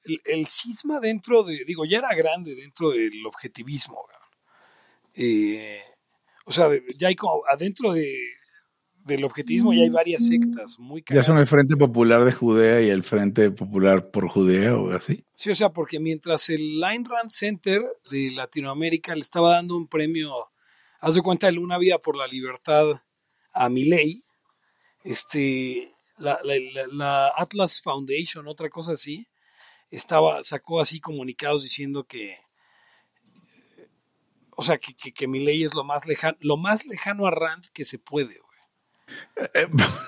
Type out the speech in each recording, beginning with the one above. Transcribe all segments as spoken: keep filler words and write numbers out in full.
el, el cisma dentro de, digo, ya era grande dentro del objetivismo, eh, o sea, ya hay como, adentro de, del objetivismo ya hay varias sectas muy Ya son el cagadas. Frente Popular de Judea y el Frente Popular por Judea o así. Sí, o sea, porque mientras el Ayn Rand Center de Latinoamérica le estaba dando un premio, haz de cuenta, el Una Vida por la Libertad a Milei, este, la, la, la, la Atlas Foundation, otra cosa así, estaba, sacó así comunicados diciendo que, o sea, que, que, que Milei es lo más lejano, lo más lejano a Rand que se puede, güey. Eh,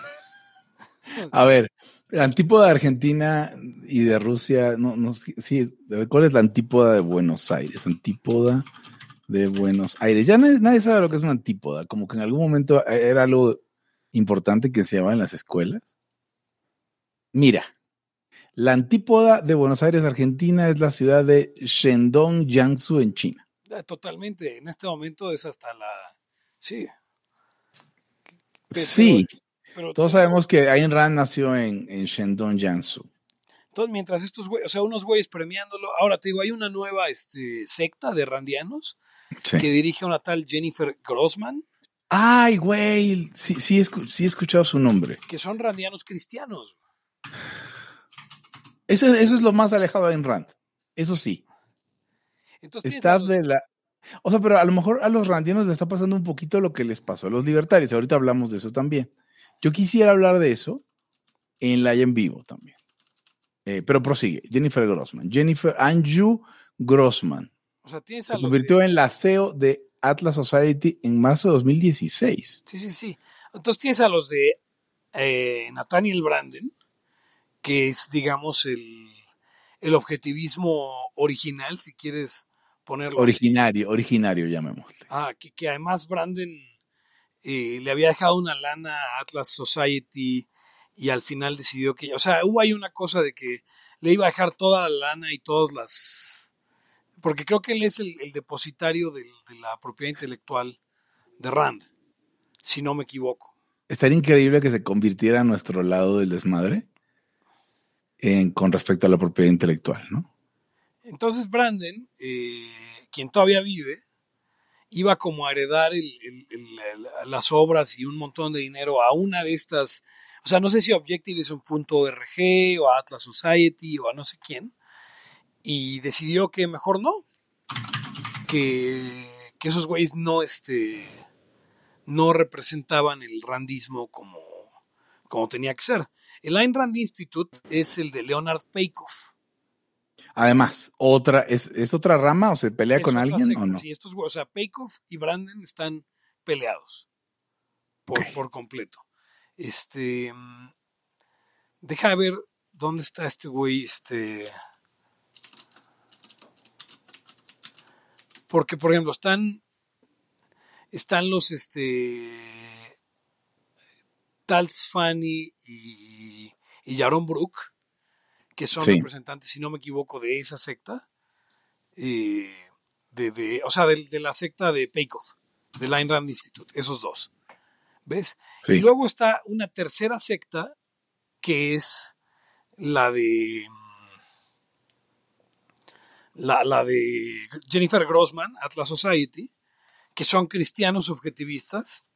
a ver, la antípoda de Argentina y de Rusia, no, no, sí, ¿cuál es la antípoda de Buenos Aires? Antípoda de Buenos Aires. Ya nadie, nadie sabe lo que es una antípoda, como que en algún momento era algo importante que se llamaba en las escuelas. Mira, la antípoda de Buenos Aires, Argentina, es la ciudad de Shandong, Jiangsu, en China. Totalmente, en este momento es hasta la... Sí. Pero, Sí, pero todos te digo, sabemos que Ayn Rand nació en, en Shandong, Jiangsu. entonces mientras estos güeyes, o sea, unos güeyes premiándolo, ahora te digo, hay una nueva este, secta de randianos Sí. que dirige una tal Jennifer Grossman. Ay, güey, sí, sí, escu- sí he escuchado su nombre. Que son randianos cristianos. Eso, eso es lo más alejado de Ayn Rand. Eso sí. Entonces Está los... de la... O sea, pero a lo mejor a los randianos les está pasando un poquito lo que les pasó a los libertarios. Ahorita hablamos de eso también. Yo quisiera hablar de eso en la en vivo también. Eh, pero prosigue. Jennifer Grossman. Jennifer Anju Grossman. O sea, tienes a Se los convirtió de... en la C E O de Atlas Society en marzo de dos mil dieciséis. Sí, sí, sí. Entonces tienes a los de eh, Nathaniel Branden, que es, digamos, el, el objetivismo original, si quieres ponerlo Originario, así. originario, llamémosle. Ah, que, que además Branden eh, le había dejado una lana a Atlas Society y al final decidió que, o sea, hubo ahí una cosa de que le iba a dejar toda la lana y todas las... Porque creo que él es el, el depositario del, de la propiedad intelectual de Rand, si no me equivoco. Estaría increíble que se convirtiera a nuestro lado del desmadre en, con respecto a la propiedad intelectual, ¿no? Entonces Branden, eh, quien todavía vive, iba como a heredar el, el, el, las obras y un montón de dinero a una de estas, o sea, no sé si Objective es un punto .org o a Atlas Society o a no sé quién, y decidió que mejor no, que, que esos güeyes no, este, no representaban el randismo como, como tenía que ser. El Ayn Rand Institute es el de Leonard Peikoff. Además, otra, ¿es, ¿es otra rama o se pelea Es con otra alguien secta, o no? sí, estos, o sea, Peikoff y Branden están peleados por, Okay. por completo. Este, deja ver dónde está este güey, este, porque por ejemplo están, están los, este, Tals Fanny y, y Yaron Brook, que son Sí. representantes, si no me equivoco, de esa secta, eh, de, de, o sea, de, de la secta de Peikoff, del Ayn Rand Institute, esos dos. ¿Ves? Sí. Y luego está una tercera secta que es la de la, la de Jennifer Grossman, Atlas Society, que son cristianos objetivistas.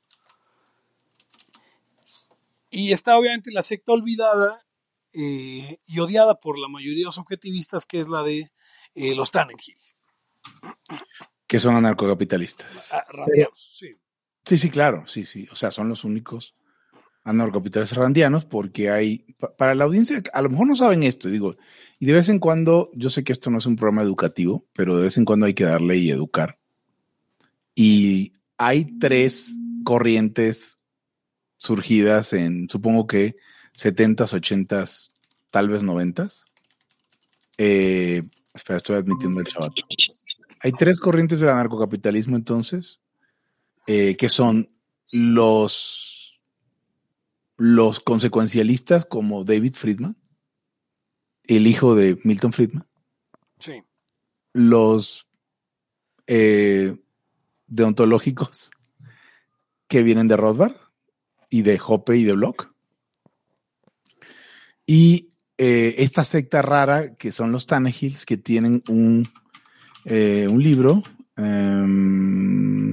Y está obviamente la secta olvidada eh, y odiada por la mayoría de los objetivistas, que es la de eh, los Tannenhill. Que son anarcocapitalistas. Ah, randianos, sí. Sí, sí, claro, sí, sí. O sea, son los únicos anarcocapitalistas randianos porque hay, pa- para la audiencia, a lo mejor no saben esto, digo, y de vez en cuando, yo sé que esto no es un programa educativo, pero de vez en cuando hay que darle y educar. Y hay tres corrientes surgidas en, supongo que setentas, ochentas, tal vez noventas. Eh, espera, estoy admitiendo el chavato. Hay tres corrientes del anarcocapitalismo entonces, eh, que son los, los consecuencialistas como David Friedman, el hijo de Milton Friedman, Sí. los eh, deontológicos que vienen de Rothbard y de Hoppe y de Bloch, y eh, esta secta rara que son los Tannehills, que tienen un, eh, un libro um,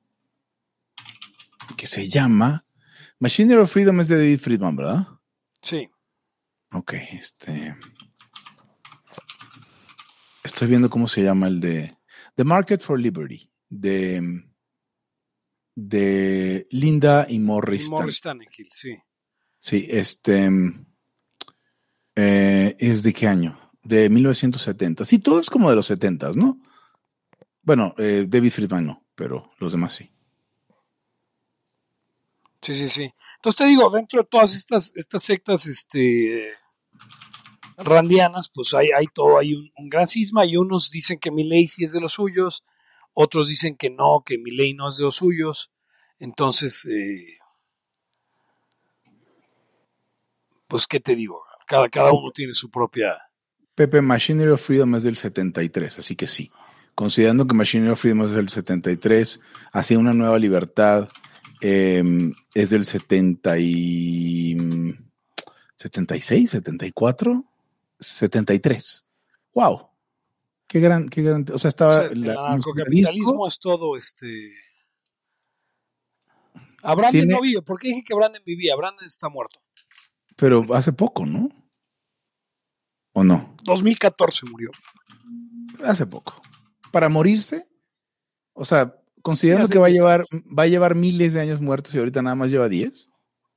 que se llama Machinery of Freedom, es de David Friedman, ¿verdad? Sí. Ok, este... Estoy viendo cómo se llama el de The Market for Liberty, de, de Linda y Morris. Y Morris Tannehill, sí. Sí, este... Eh, ¿es de qué año? De mil novecientos setenta. Sí, todo es como de los setenta, ¿no? Bueno, eh, David Friedman no, pero los demás sí. Sí, sí, sí. Entonces te digo, dentro de todas estas, estas sectas este, randianas, pues hay, hay todo, hay un, un gran cisma y unos dicen que Milei sí es de los suyos, otros dicen que no, que Milei no es de los suyos. Entonces, eh, pues, ¿qué te digo? Cada, cada uno tiene su propia... Pepe, Machinery of Freedom es del setenta y tres, así que sí. Considerando que Machinery of Freedom es del setenta y tres, Hacia una nueva libertad eh, es del setenta y... setenta y seis, setenta y cuatro, setenta y tres. ¡Wow! Qué gran, qué gran... O sea, estaba... O sea, el la, anarcocapitalismo es todo este... A Branden tiene, no vive. ¿Por qué dije que Branden vivía? Branden está muerto. Pero hace poco, ¿no? ¿O no? dos mil catorce murió. Hace poco. ¿Para morirse? O sea, considerando sí, que va a llevar años. va a llevar miles de años muertos y ahorita nada más lleva diez.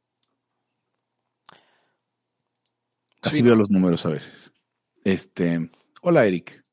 Así sí, veo no. los números a veces. Este, hola Eric.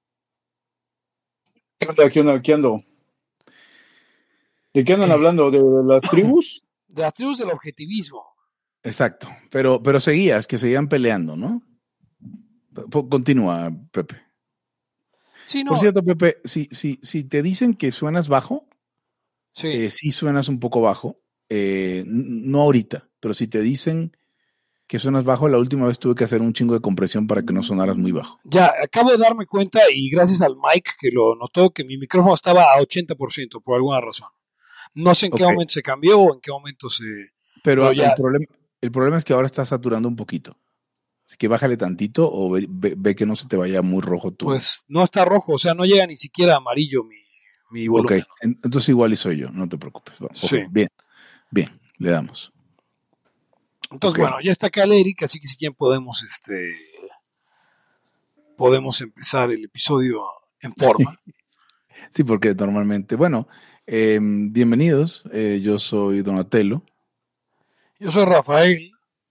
¿Qué onda? ¿Qué onda? ¿Qué ando? ¿De qué andan eh, hablando? ¿De las tribus? De las tribus del objetivismo. Exacto, pero, pero seguías, que seguían peleando, ¿no? Continúa, Pepe. Sí, no. Por cierto, Pepe, si, si, si te dicen que suenas bajo, sí, eh, sí suenas un poco bajo, eh, no ahorita, pero si te dicen que suenas bajo, la última vez tuve que hacer un chingo de compresión para que no sonaras muy bajo. Ya, acabo de darme cuenta y gracias al Mike que lo notó que mi micrófono estaba a ochenta por ciento por alguna razón. No sé en okay. qué momento se cambió o en qué momento se... Pero, pero ya... el, problema, el problema es que ahora está saturando un poquito. Así que bájale tantito o ve, ve, ve que no se te vaya muy rojo tu... Pues no está rojo, o sea, no llega ni siquiera a amarillo mi, mi volumen. Ok, entonces igual y soy yo, no te preocupes. Okay. Sí. Bien, bien, le damos. Entonces, okay. bueno, ya está acá el Eric, así que si quieren podemos, este, podemos empezar el episodio en forma. Sí, porque normalmente, bueno, eh, bienvenidos, eh, yo soy Donatello. Yo soy Rafael.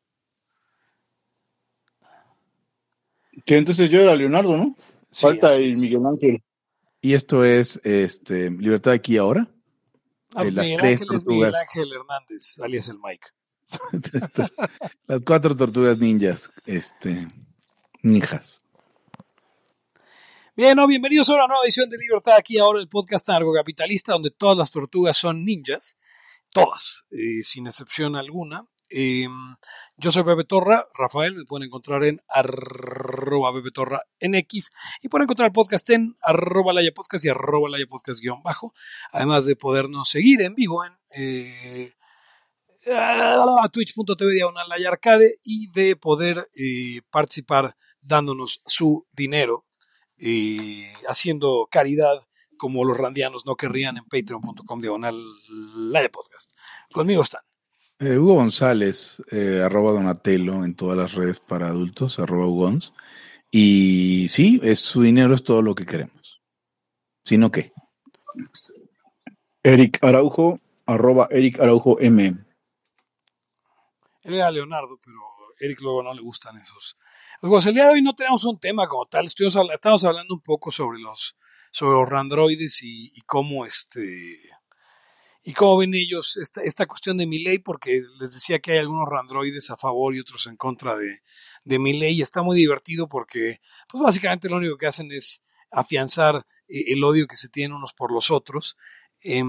Que entonces yo era Leonardo, ¿no? Sí, Falta el Miguel Ángel. Y esto es este, Libertad aquí ahora. Ah, eh, las Miguel tres Ángel tortugas. Es Miguel Ángel Hernández, alias el Mike. Las cuatro tortugas ninjas, este, ninjas. Bien, no, bienvenidos a una nueva edición de Libertad aquí ahora, el podcast anarcocapitalista donde todas las tortugas son ninjas, todas, eh, sin excepción alguna. Eh, yo soy Pepe Torra, Rafael, me pueden encontrar en arroba Pepe Torra en X y pueden encontrar el podcast en arroba Laya Podcast y arroba Laya Podcast guión bajo, además de podernos seguir en vivo en eh, twitch punto tv diagonal Laya Arcade y de poder eh, participar dándonos su dinero, eh, haciendo caridad como los randianos no querrían en patreon punto com diagonal Laya Podcast. Conmigo están Eh, Hugo González, eh, arroba Donatello en todas las redes para adultos, arroba Ugons. Y sí, es, su dinero es todo lo que queremos. Si no, ¿qué? Eric Araujo, arroba Eric Araujo M. Él era Leonardo, pero Eric luego no le gustan esos. Pues el día de hoy no tenemos un tema como tal, estuvimos, estamos hablando un poco sobre los, sobre los randroides y, y cómo este... ¿Y cómo ven ellos esta, esta cuestión de Milei? Porque les decía que hay algunos randroides a favor y otros en contra de, de Milei. Y está muy divertido porque, pues básicamente lo único que hacen es afianzar eh, el odio que se tienen unos por los otros. Eh,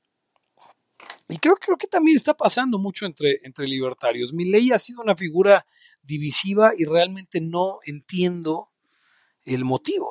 y creo, creo que también está pasando mucho entre, entre libertarios. Milei ha sido una figura divisiva y realmente no entiendo el motivo.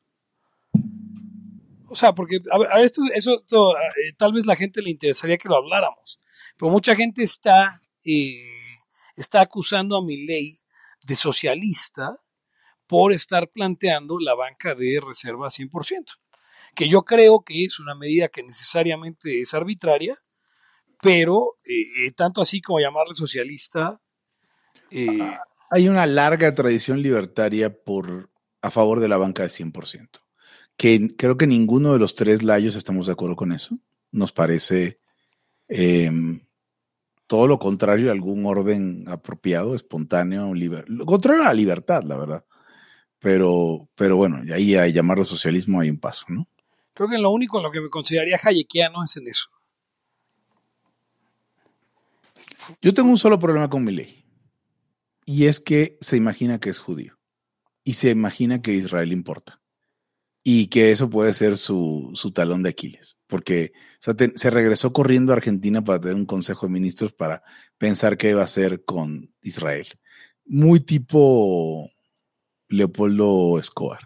O sea, porque a, a esto, eso esto, eh, tal vez la gente le interesaría que lo habláramos, pero mucha gente está, eh, está acusando a Milei de socialista por estar planteando la banca de reserva cien por ciento, que yo creo que es una medida que necesariamente es arbitraria, pero eh, tanto así como llamarle socialista. Eh, Hay una larga tradición libertaria por, a favor de la banca de cien por ciento, que creo que ninguno de los tres layos estamos de acuerdo con eso. Nos parece eh, todo lo contrario a algún orden apropiado, espontáneo, liber, lo contrario a la libertad, la verdad. Pero, pero bueno, ahí a llamarlo socialismo hay un paso, ¿no? Creo que lo único en lo que me consideraría hayekiano es en eso. Yo tengo un solo problema con mi ley. Y es que se imagina que es judío. Y se imagina que Israel importa. Y que eso puede ser su, su talón de Aquiles. Porque o sea, te, se regresó corriendo a Argentina para tener un consejo de ministros para pensar qué iba a hacer con Israel. Muy tipo Leopoldo Escobar.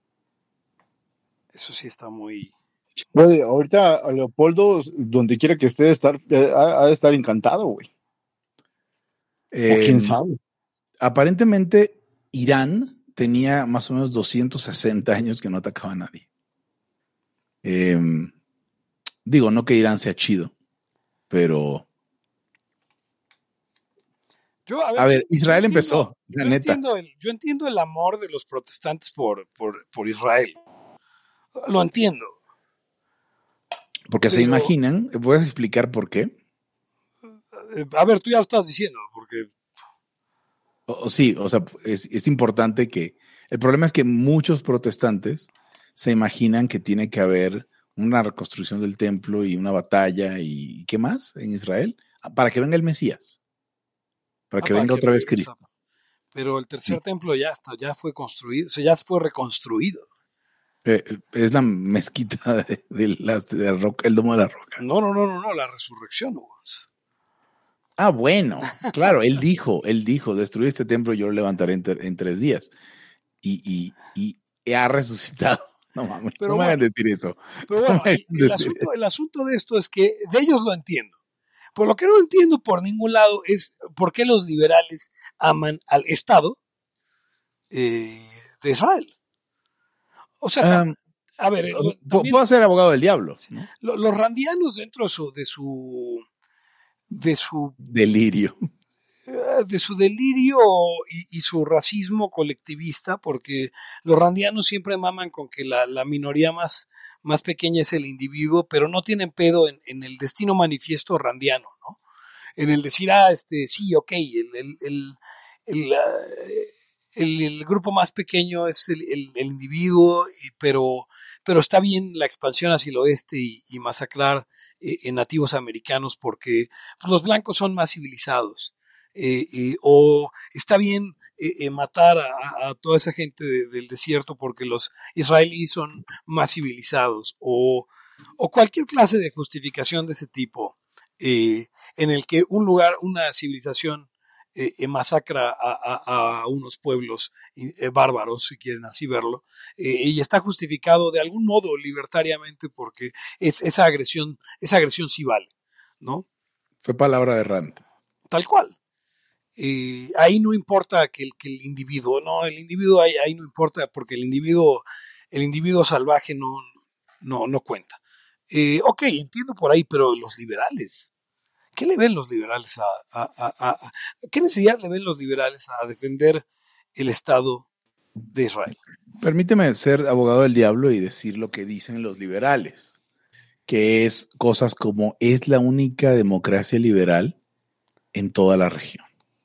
Eso sí está muy... Güey, ahorita a Leopoldo, donde quiera que esté, de estar, eh, ha, ha de estar encantado, güey. Eh, O quién sabe. Aparentemente, Irán tenía más o menos doscientos sesenta años que no atacaba a nadie. Eh, digo, no que Irán sea chido, pero... Yo, a ver, A ver, yo, Israel yo empezó, entiendo, la yo neta. Entiendo el, yo entiendo el amor de los protestantes por, por, por Israel. Lo entiendo. Porque pero, se imaginan, ¿puedes explicar por qué? Eh, a ver, tú ya lo estás diciendo, porque... O, o sí, o sea, es, es importante que... El problema es que muchos protestantes se imaginan que tiene que haber una reconstrucción del templo y una batalla y ¿qué más en Israel? Para que venga el Mesías. Para Ah, que para venga que otra vez regresa. Cristo. Pero el tercer Sí. templo ya está, ya fue construido, o sea, ya fue reconstruido. Eh, es la mezquita de, de la, de la roca, el domo de la roca. No, no, no, no, no, la resurrección, Hugo. Ah, bueno, claro, él dijo, él dijo, destruir este templo yo lo levantaré en, ter, en tres días. Y, y, y ha resucitado. No mames, pero no me bueno, hagan decir eso. Pero bueno, no me el, el, asunto, el asunto de esto es que de ellos lo entiendo. Pero lo que no entiendo por ningún lado es por qué los liberales aman al Estado eh, de Israel. O sea, um, a ver, lo, también, puedo ser abogado del diablo, ¿no? Los randianos dentro de su, de su, de su delirio, de su delirio y, y su racismo colectivista, porque los randianos siempre maman con que la, la minoría más, más pequeña es el individuo, pero no tienen pedo en, en el destino manifiesto randiano, ¿no? En el decir, ah, este, sí, ok, el, el, el, el, el, el grupo más pequeño es el, el, el individuo, pero, pero está bien la expansión hacia el oeste y, y masacrar eh, en nativos americanos porque pues, los blancos son más civilizados. Eh, eh, o está bien eh, eh, matar a, a, toda esa gente de, del desierto porque los israelíes son más civilizados, o, o cualquier clase de justificación de ese tipo, eh, en el que un lugar, una civilización eh, eh, masacra a, a, a, unos pueblos eh, bárbaros, si quieren así verlo, eh, y está justificado de algún modo libertariamente porque es, esa agresión, esa agresión sí vale, ¿no? Fue palabra de Rand. Tal cual. Eh, ahí no importa que el, que el individuo, no, el individuo ahí, ahí no importa porque el individuo, el individuo salvaje no, no, no cuenta. Eh, ok, entiendo por ahí, pero los liberales, ¿qué le ven los liberales a, a, a, a qué necesidad le ven los liberales a defender el Estado de Israel? Permíteme ser abogado del diablo y decir lo que dicen los liberales, que es cosas como es la única democracia liberal en toda la región.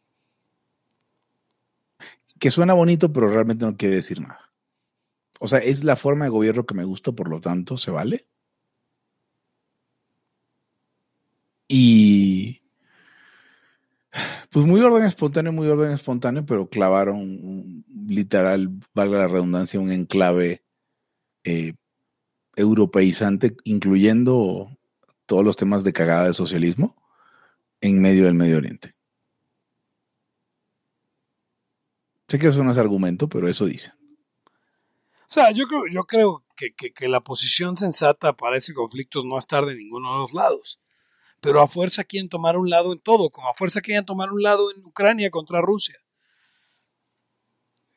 Que suena bonito, pero realmente no quiere decir nada. O sea, es la forma de gobierno que me gusta, por lo tanto, ¿se vale? Y pues muy orden espontáneo, muy orden espontáneo, pero clavaron un, literal, valga la redundancia, un enclave eh, europeizante, incluyendo todos los temas de cagada de socialismo en medio del Medio Oriente. Sé que eso no es argumento, pero eso dicen. O sea, yo creo, yo creo que, que, que la posición sensata para ese conflicto es no estar de ninguno de los lados. Pero a fuerza quieren tomar un lado en todo, como a fuerza quieren tomar un lado en Ucrania contra Rusia.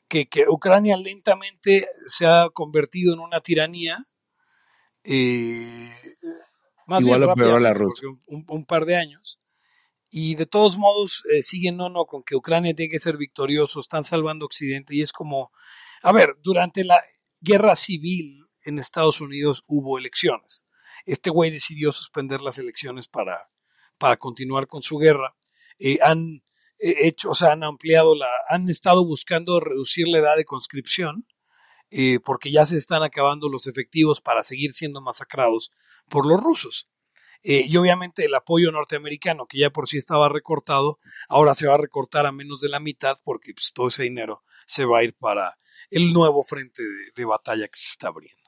que, que Ucrania lentamente se ha convertido en una tiranía, eh, más Igual bien o peor a la rápidamente, rusa. porque un, un, un par de años. Y de todos modos, eh, siguen no, no, con que Ucrania tiene que ser victorioso, están salvando a Occidente. Y es como, a ver, durante la guerra civil en Estados Unidos hubo elecciones. Este güey decidió suspender las elecciones para, para continuar con su guerra. Eh, han eh, hecho, o sea, han ampliado la, han estado buscando reducir la edad de conscripción, eh, porque ya se están acabando los efectivos para seguir siendo masacrados por los rusos. Eh, y obviamente el apoyo norteamericano, que ya por sí estaba recortado, ahora se va a recortar a menos de la mitad porque pues, todo ese dinero se va a ir para el nuevo frente de, de batalla que se está abriendo.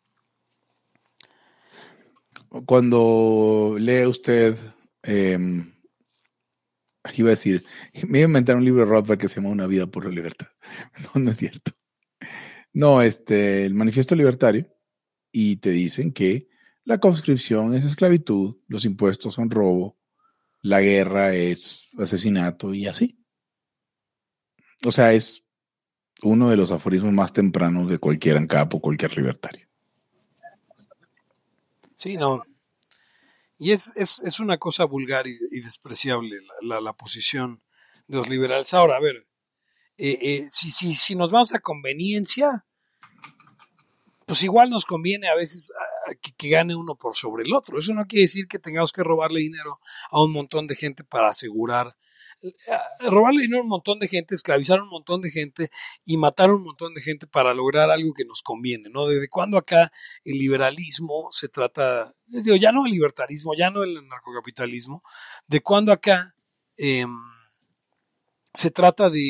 Cuando lee usted, eh, iba a decir, me iba a inventar un libro de Rothbard que se llama Una vida por la libertad. No, no es cierto. No, este, el Manifiesto Libertario, y te dicen que la conscripción es esclavitud, los impuestos son robo, la guerra es asesinato y así. O sea, es uno de los aforismos más tempranos de cualquier ANCAP o cualquier libertario. Sí, no. Y es, es, es una cosa vulgar y, y despreciable la, la, la, posición de los liberales. Ahora, a ver, eh, eh, si, si, si nos vamos a conveniencia, pues igual nos conviene a veces a, que, que gane uno por sobre el otro. Eso no quiere decir que tengamos que robarle dinero a un montón de gente para asegurar, a robarle dinero a un montón de gente, esclavizar a un montón de gente y matar a un montón de gente para lograr algo que nos conviene, ¿no? ¿Desde cuándo acá el liberalismo se trata, digo, ya no el libertarismo, ya no el narcocapitalismo, de cuándo acá eh, se trata de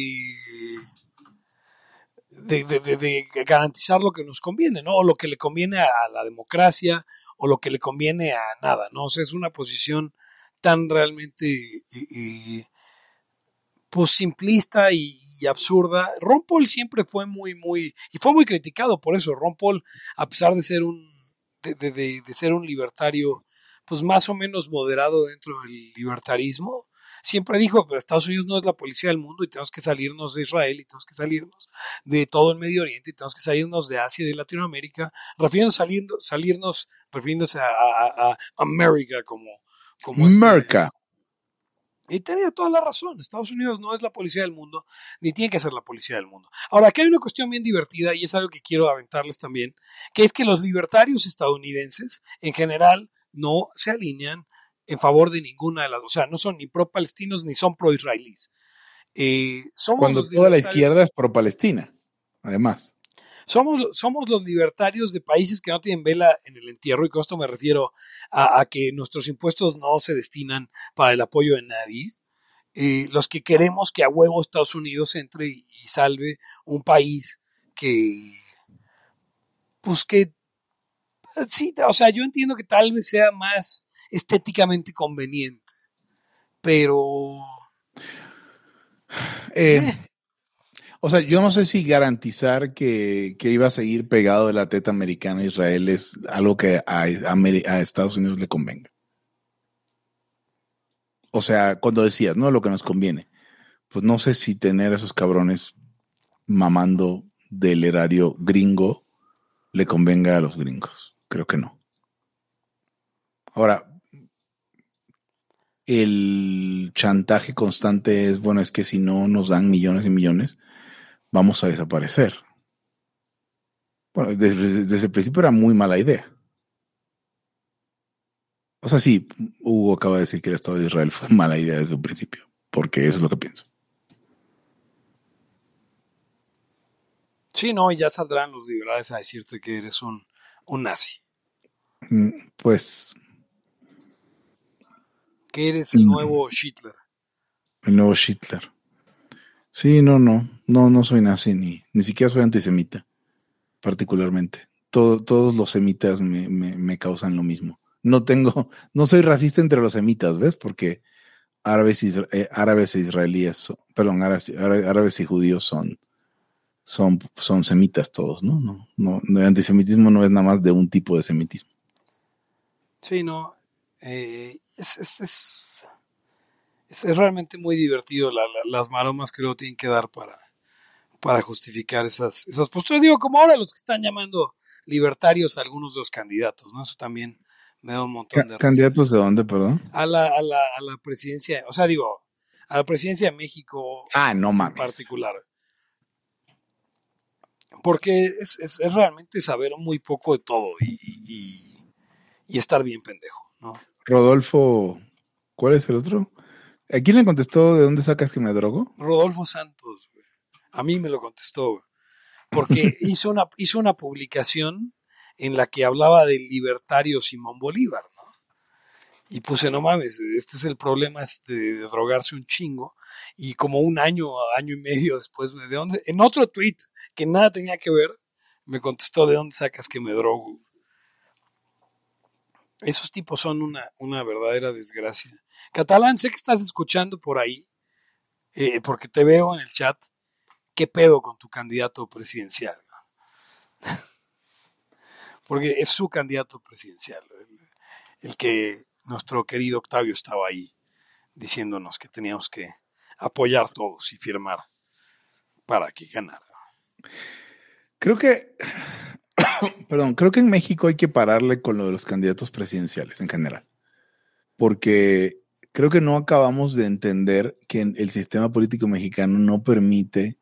De, de, de, de garantizar lo que nos conviene, ¿no? O lo que le conviene a, a la democracia, o lo que le conviene a nada, ¿no? O sea, es una posición tan realmente eh, eh, pues simplista y, y absurda. Ron Paul siempre fue muy, muy, y fue muy criticado por eso. Ron Paul, a pesar de ser un, de, de, de, de ser un libertario, pues más o menos moderado dentro del libertarismo, siempre dijo que Estados Unidos no es la policía del mundo y tenemos que salirnos de Israel y tenemos que salirnos de todo el Medio Oriente y tenemos que salirnos de Asia y de Latinoamérica, refiriéndose saliendo, salirnos, refiriéndose a, a, a América como, como Merca. Este, y tenía toda la razón. Estados Unidos no es la policía del mundo, ni tiene que ser la policía del mundo. Ahora, aquí hay una cuestión bien divertida y es algo que quiero aventarles también, que es que los libertarios estadounidenses, en general, no se alinean en favor de ninguna de las, o sea, no son ni pro-palestinos ni son pro-israelíes. Eh, somos Cuando los toda la izquierda es pro-Palestina, además. Somos, somos los libertarios de países que no tienen vela en el entierro, y con esto me refiero a, a que nuestros impuestos no se destinan para el apoyo de nadie. Eh, los que queremos que a huevo Estados Unidos entre y, y salve un país que, pues que, sí, o sea, yo entiendo que tal vez sea más estéticamente conveniente, pero... Eh, Eh, o sea, yo no sé si garantizar que, que iba a seguir pegado de la teta americana a Israel es algo que a, a, a Estados Unidos le convenga. O sea, cuando decías, ¿no? Lo que nos conviene. Pues no sé si tener a esos cabrones mamando del erario gringo le convenga a los gringos. Creo que no. Ahora, el chantaje constante es, bueno, es que si no nos dan millones y millones, vamos a desaparecer. Bueno, desde, desde el principio era muy mala idea. O sea, sí, Hugo acaba de decir que el Estado de Israel fue mala idea desde un principio, porque eso es lo que pienso. sí, no, y ya saldrán los liberales a decirte que eres un, un nazi. Pues... que eres el nuevo Hitler. El nuevo Hitler. Sí, no, no, no, no soy nazi ni, ni siquiera soy antisemita, particularmente. Todo, todos los semitas me, me, me causan lo mismo. No tengo, no soy racista entre los semitas, ¿ves? Porque árabes y, eh, árabes e israelíes, son, perdón, árabes, árabes y judíos son, son, son semitas todos, ¿no? No, no, el antisemitismo no es nada más de un tipo de semitismo. Sí, no, eh, es, es, es, es, es realmente muy divertido la, la, las maromas que luego tienen que dar para, para justificar esas, esas posturas. Digo, como ahora los que están llamando libertarios a algunos de los candidatos, ¿no? Eso también me da un montón de risa. ¿Candidatos de dónde, perdón? A la, a la, a la presidencia, o sea, digo, a la presidencia de México ah, no mames. en particular. Porque es, es, es realmente saber muy poco de todo y, y, y estar bien pendejo, ¿no? Rodolfo, ¿cuál es el otro? ¿A quién le contestó de dónde sacas que me drogo? Rodolfo Santos, güey. A mí me lo contestó, güey. Porque hizo una, hizo una publicación en la que hablaba del libertario Simón Bolívar, ¿no? Y puse, no mames, este es el problema este de drogarse un chingo. Y como un año, año y medio después, ¿de dónde? En otro tweet que nada tenía que ver, me contestó, ¿de dónde sacas que me drogo? Esos tipos son una, una verdadera desgracia. Catalán, sé que estás escuchando por ahí, eh, porque te veo en el chat. ¿Qué pedo con tu candidato presidencial? Porque es su candidato presidencial, el, el que nuestro querido Octavio estaba ahí diciéndonos que teníamos que apoyar todos y firmar para que ganara. Creo que, perdón, creo que en México hay que pararle con lo de los candidatos presidenciales en general, porque creo que no acabamos de entender que el sistema político mexicano no permite,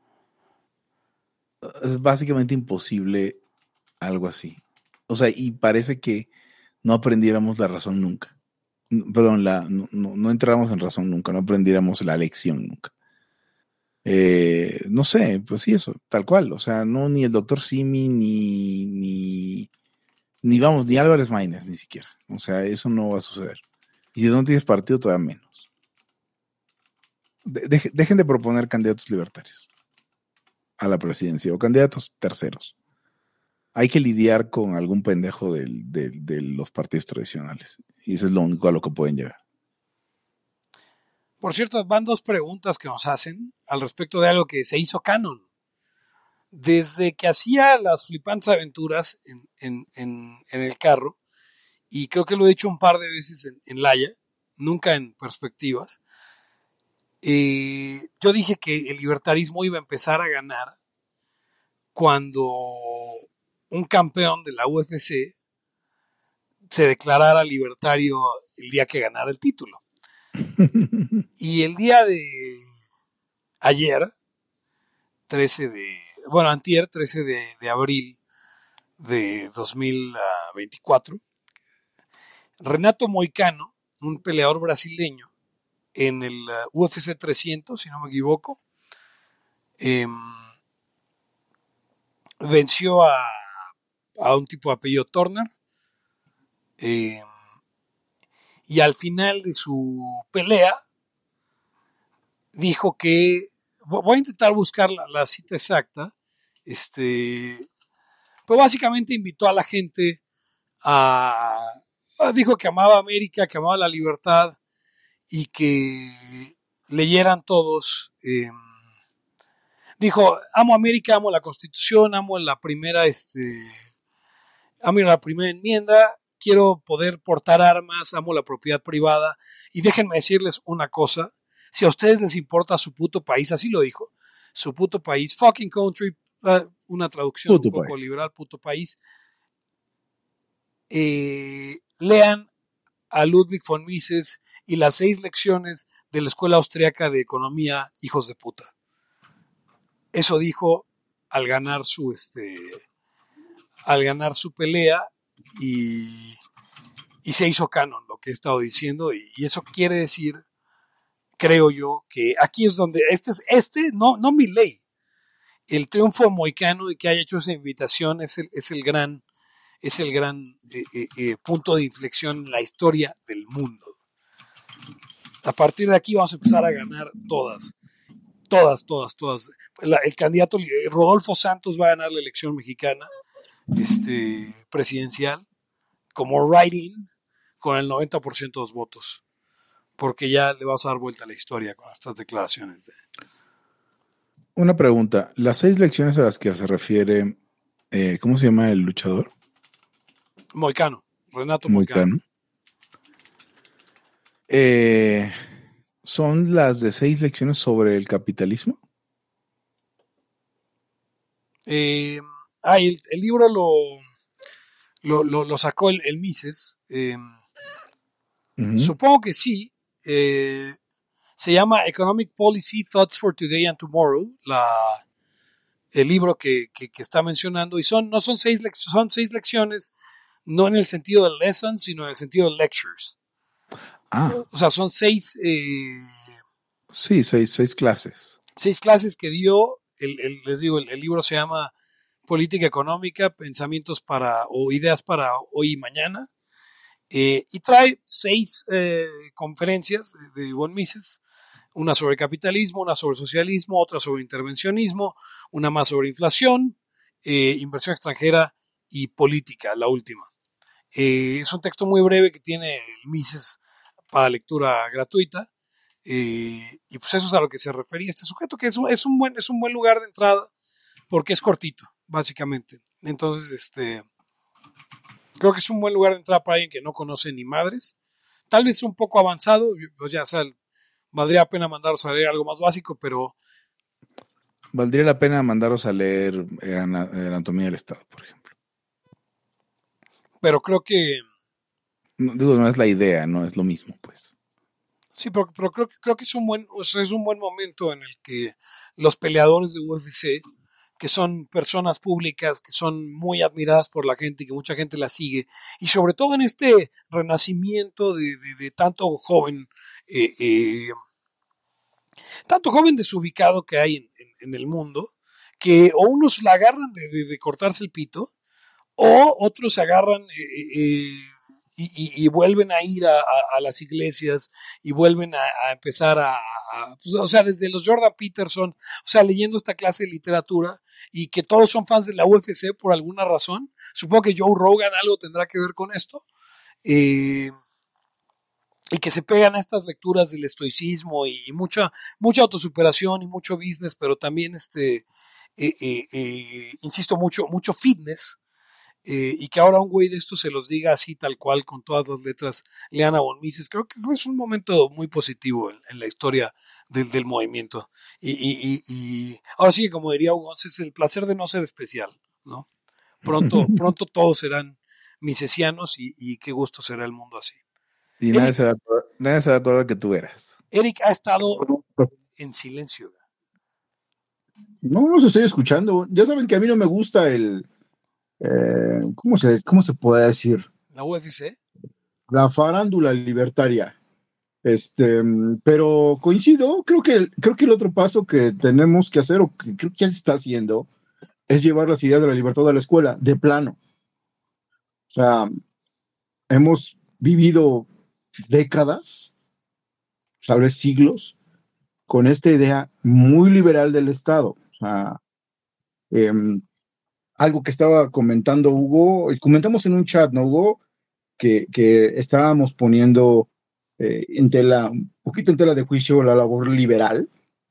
es básicamente imposible algo así. O sea, y parece que no aprendiéramos la razón nunca. Perdón, la, no, no, no entráramos en razón nunca, no aprendiéramos la lección nunca. Eh, no sé, pues sí, eso, tal cual. O sea, no ni el doctor Simi, ni, ni, ni vamos, ni Álvarez Maínez, ni siquiera. O sea, eso no va a suceder. Y si no tienes partido, todavía menos. De, de, dejen de proponer candidatos libertarios a la presidencia o candidatos terceros. Hay que lidiar con algún pendejo de, de, de los partidos tradicionales. Y eso es lo único a lo que pueden llegar. Por cierto, van dos preguntas que nos hacen al respecto de algo que se hizo canon. Desde que hacía las flipantes aventuras en, en, en, en el carro, y creo que lo he dicho un par de veces en, en Laya, nunca en perspectivas, eh, yo dije que el libertarismo iba a empezar a ganar cuando un campeón de la U F C se declarara libertario el día que ganara el título. Y el día de ayer, trece de, bueno, antier, trece de, de abril de dos mil veinticuatro, Renato Moicano, un peleador brasileño, en el U F C trescientos, si no me equivoco, eh, venció a, a un tipo de apellido Turner, eh, y al final de su pelea dijo que, voy a intentar buscar la, la cita exacta, este, pues básicamente invitó a la gente a, a, dijo que amaba América, que amaba la libertad y que leyeran todos, eh, dijo, amo América, amo la Constitución, amo la primera, este, amo la primera enmienda, quiero poder portar armas, amo la propiedad privada y déjenme decirles una cosa, si a ustedes les importa su puto país, así lo dijo, su puto país, fucking country, uh, una traducción puto un poco país. Liberal, puto país, eh, lean a Ludwig von Mises y las seis lecciones de la Escuela Austriaca de Economía, hijos de puta. Eso dijo al ganar su, este, al ganar su pelea y, y se hizo canon lo que he estado diciendo y, y eso quiere decir, creo yo, que aquí es donde, este es, este, no, no mi ley. El triunfo de Moicano y que haya hecho esa invitación es el, es el gran, es el gran eh, eh, eh, punto de inflexión en la historia del mundo. A partir de aquí vamos a empezar a ganar todas, todas, todas, todas. La, el candidato Rodolfo Santos va a ganar la elección mexicana este, presidencial como write-in con el noventa por ciento de los votos, porque ya le vas a dar vuelta a la historia con estas declaraciones. De... Una pregunta, las seis lecciones a las que se refiere, eh, ¿cómo se llama el luchador? Moicano, Renato Moicano. Moicano. Eh, ¿Son las de seis lecciones sobre el capitalismo? Eh, ah, y el, el libro lo, lo, lo, lo sacó el, el Mises. Eh, Ujú. supongo que sí. Eh, se llama Economic Policy Thoughts for Today and Tomorrow, la, el libro que, que, que está mencionando. Y son, no son seis, lec- son seis lecciones, no en el sentido de lessons, sino en el sentido de lectures. Ah, O sea, son seis, eh, sí, seis, seis clases. seis clases que dio. El, el- les digo, el, el libro se llama Política Económica, Pensamientos para o Ideas para hoy y mañana. Eh, y trae seis eh, conferencias de, de von Mises, una sobre capitalismo, una sobre socialismo, otra sobre intervencionismo, una más sobre inflación, eh, inversión extranjera y política, la última. Eh, es un texto muy breve que tiene el Mises para lectura gratuita. Eh, y pues eso es a lo que se refería este sujeto, que es un, es un, buen, es un buen lugar de entrada porque es cortito, básicamente. Entonces, este, creo que es un buen lugar de entrada para alguien que no conoce ni madres. Tal vez un poco avanzado, pues ya sea, valdría la pena mandaros a leer algo más básico, pero, Valdría la pena mandaros a leer eh, Ana- eh, Anatomía del Estado, por ejemplo. pero creo que, No, digo, no es la idea, no es lo mismo, pues. sí, pero, pero creo, que, creo que es un, buen, o sea, es un buen momento en el que los peleadores de U F C, que son personas públicas, que son muy admiradas por la gente y que mucha gente las sigue, y sobre todo en este renacimiento de, de, de tanto joven, eh, eh, tanto joven desubicado que hay en, en, en el mundo, que o unos la agarran de, de, de cortarse el pito, o otros se agarran eh, eh, y, y, y vuelven a ir a, a, a las iglesias y vuelven a, a empezar a, a pues, o sea, desde los Jordan Peterson, o sea, leyendo esta clase de literatura y que todos son fans de la U F C por alguna razón. Supongo que Joe Rogan algo tendrá que ver con esto. Eh, y que se pegan a estas lecturas del estoicismo y, y mucha, mucha autosuperación y mucho business, pero también este, eh, eh, eh, insisto, mucho, mucho fitness. Eh, y que ahora un güey de esto se los diga así tal cual con todas las letras, lean a von Mises, creo que es un momento muy positivo en, en la historia del, del movimiento. Y, y, y, y, ahora sí, como diría Hugo, es el placer de no ser especial, ¿no? Pronto, pronto todos serán misesianos y, y qué gusto será el mundo así. Y nadie Eric, se va a acordar, nadie se va a acordar que tú eras. Eric ha estado en silencio. No, los estoy escuchando. Ya saben que a mí no me gusta el, eh, ¿cómo se, cómo se puede decir? La U F C. La farándula libertaria. Este, pero coincido, creo que, creo que el otro paso que tenemos que hacer, o que creo que ya se está haciendo, es llevar las ideas de la libertad a la escuela, de plano. O sea, hemos vivido décadas, tal vez siglos, con esta idea muy liberal del Estado. O sea, eh, algo que estaba comentando Hugo, comentamos en un chat, ¿no, Hugo? Que, que estábamos poniendo eh, en tela, un poquito en tela de juicio la labor liberal,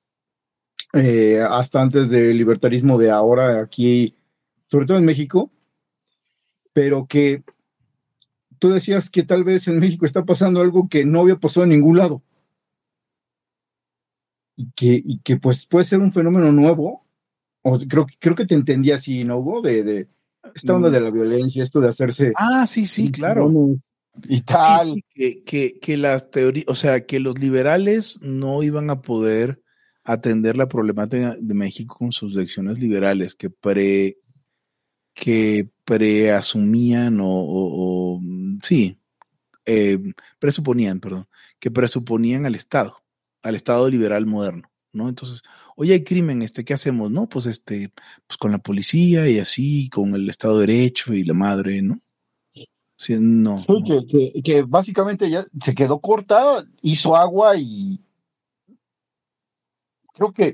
eh, hasta antes del libertarismo de ahora aquí, sobre todo en México, pero que tú decías que tal vez en México está pasando algo que no había pasado en ningún lado, y que, y que pues puede ser un fenómeno nuevo, o creo, creo que te entendí así, ¿no, Hugo? De, de esta onda de la violencia, esto de hacerse Ah, sí, sí, claro. y tal. Sí, sí, que, que, que las teorías, o sea, que los liberales no iban a poder atender la problemática de México con sus lecciones liberales, que pre que preasumían o, o, o sí, eh, presuponían, perdón, que presuponían al Estado, al Estado liberal moderno, ¿no? Entonces, oye, hay crimen, este, ¿qué hacemos? No, pues este, pues con la policía y así, con el Estado de Derecho y la madre, ¿no? Sí, no, Sí, no. que, que, que básicamente ya se quedó corta, hizo agua y creo que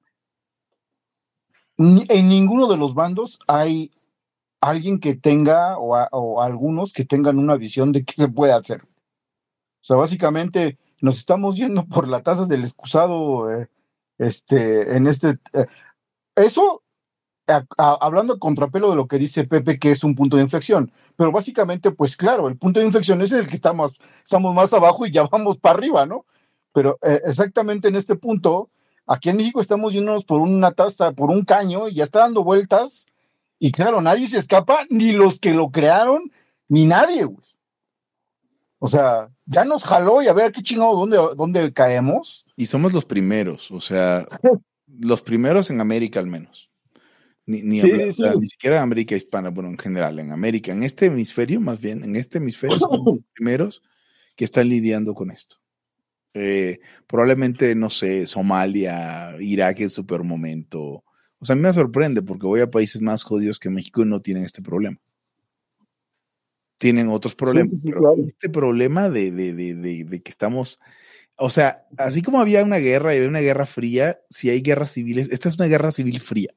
ni- en ninguno de los bandos hay alguien que tenga o, a- o algunos que tengan una visión de qué se puede hacer. O sea, básicamente nos estamos yendo por la taza del excusado, eh, este, en este, eh, eso, a- a- hablando a contrapelo de lo que dice Pepe, que es un punto de inflexión, pero básicamente, pues claro, el punto de inflexión es el que estamos, estamos más abajo y ya vamos para arriba, ¿no? Pero eh, exactamente en este punto aquí en México estamos yéndonos por una taza, por un caño, y ya está dando vueltas, y claro, nadie se escapa, ni los que lo crearon, ni nadie, güey. O sea, ya nos jaló y a ver qué chingado, ¿dónde, dónde caemos? Y somos los primeros, o sea, los primeros en América al menos. Ni, ni, Sí, hablar, sí, sí. o sea, ni siquiera en América hispana, bueno, en general, en América, en este hemisferio, más bien, en este hemisferio somos los primeros que están lidiando con esto. Eh, probablemente, no sé, Somalia, Irak en su peor momento. O sea, a mí me sorprende porque voy a países más jodidos que México y no tienen este problema. Tienen otros problemas, Sí, sí, sí, pero claro. este problema de, de, de, de, de que estamos, o sea, así como había una guerra y había una guerra fría, si hay guerras civiles, esta es una guerra civil fría.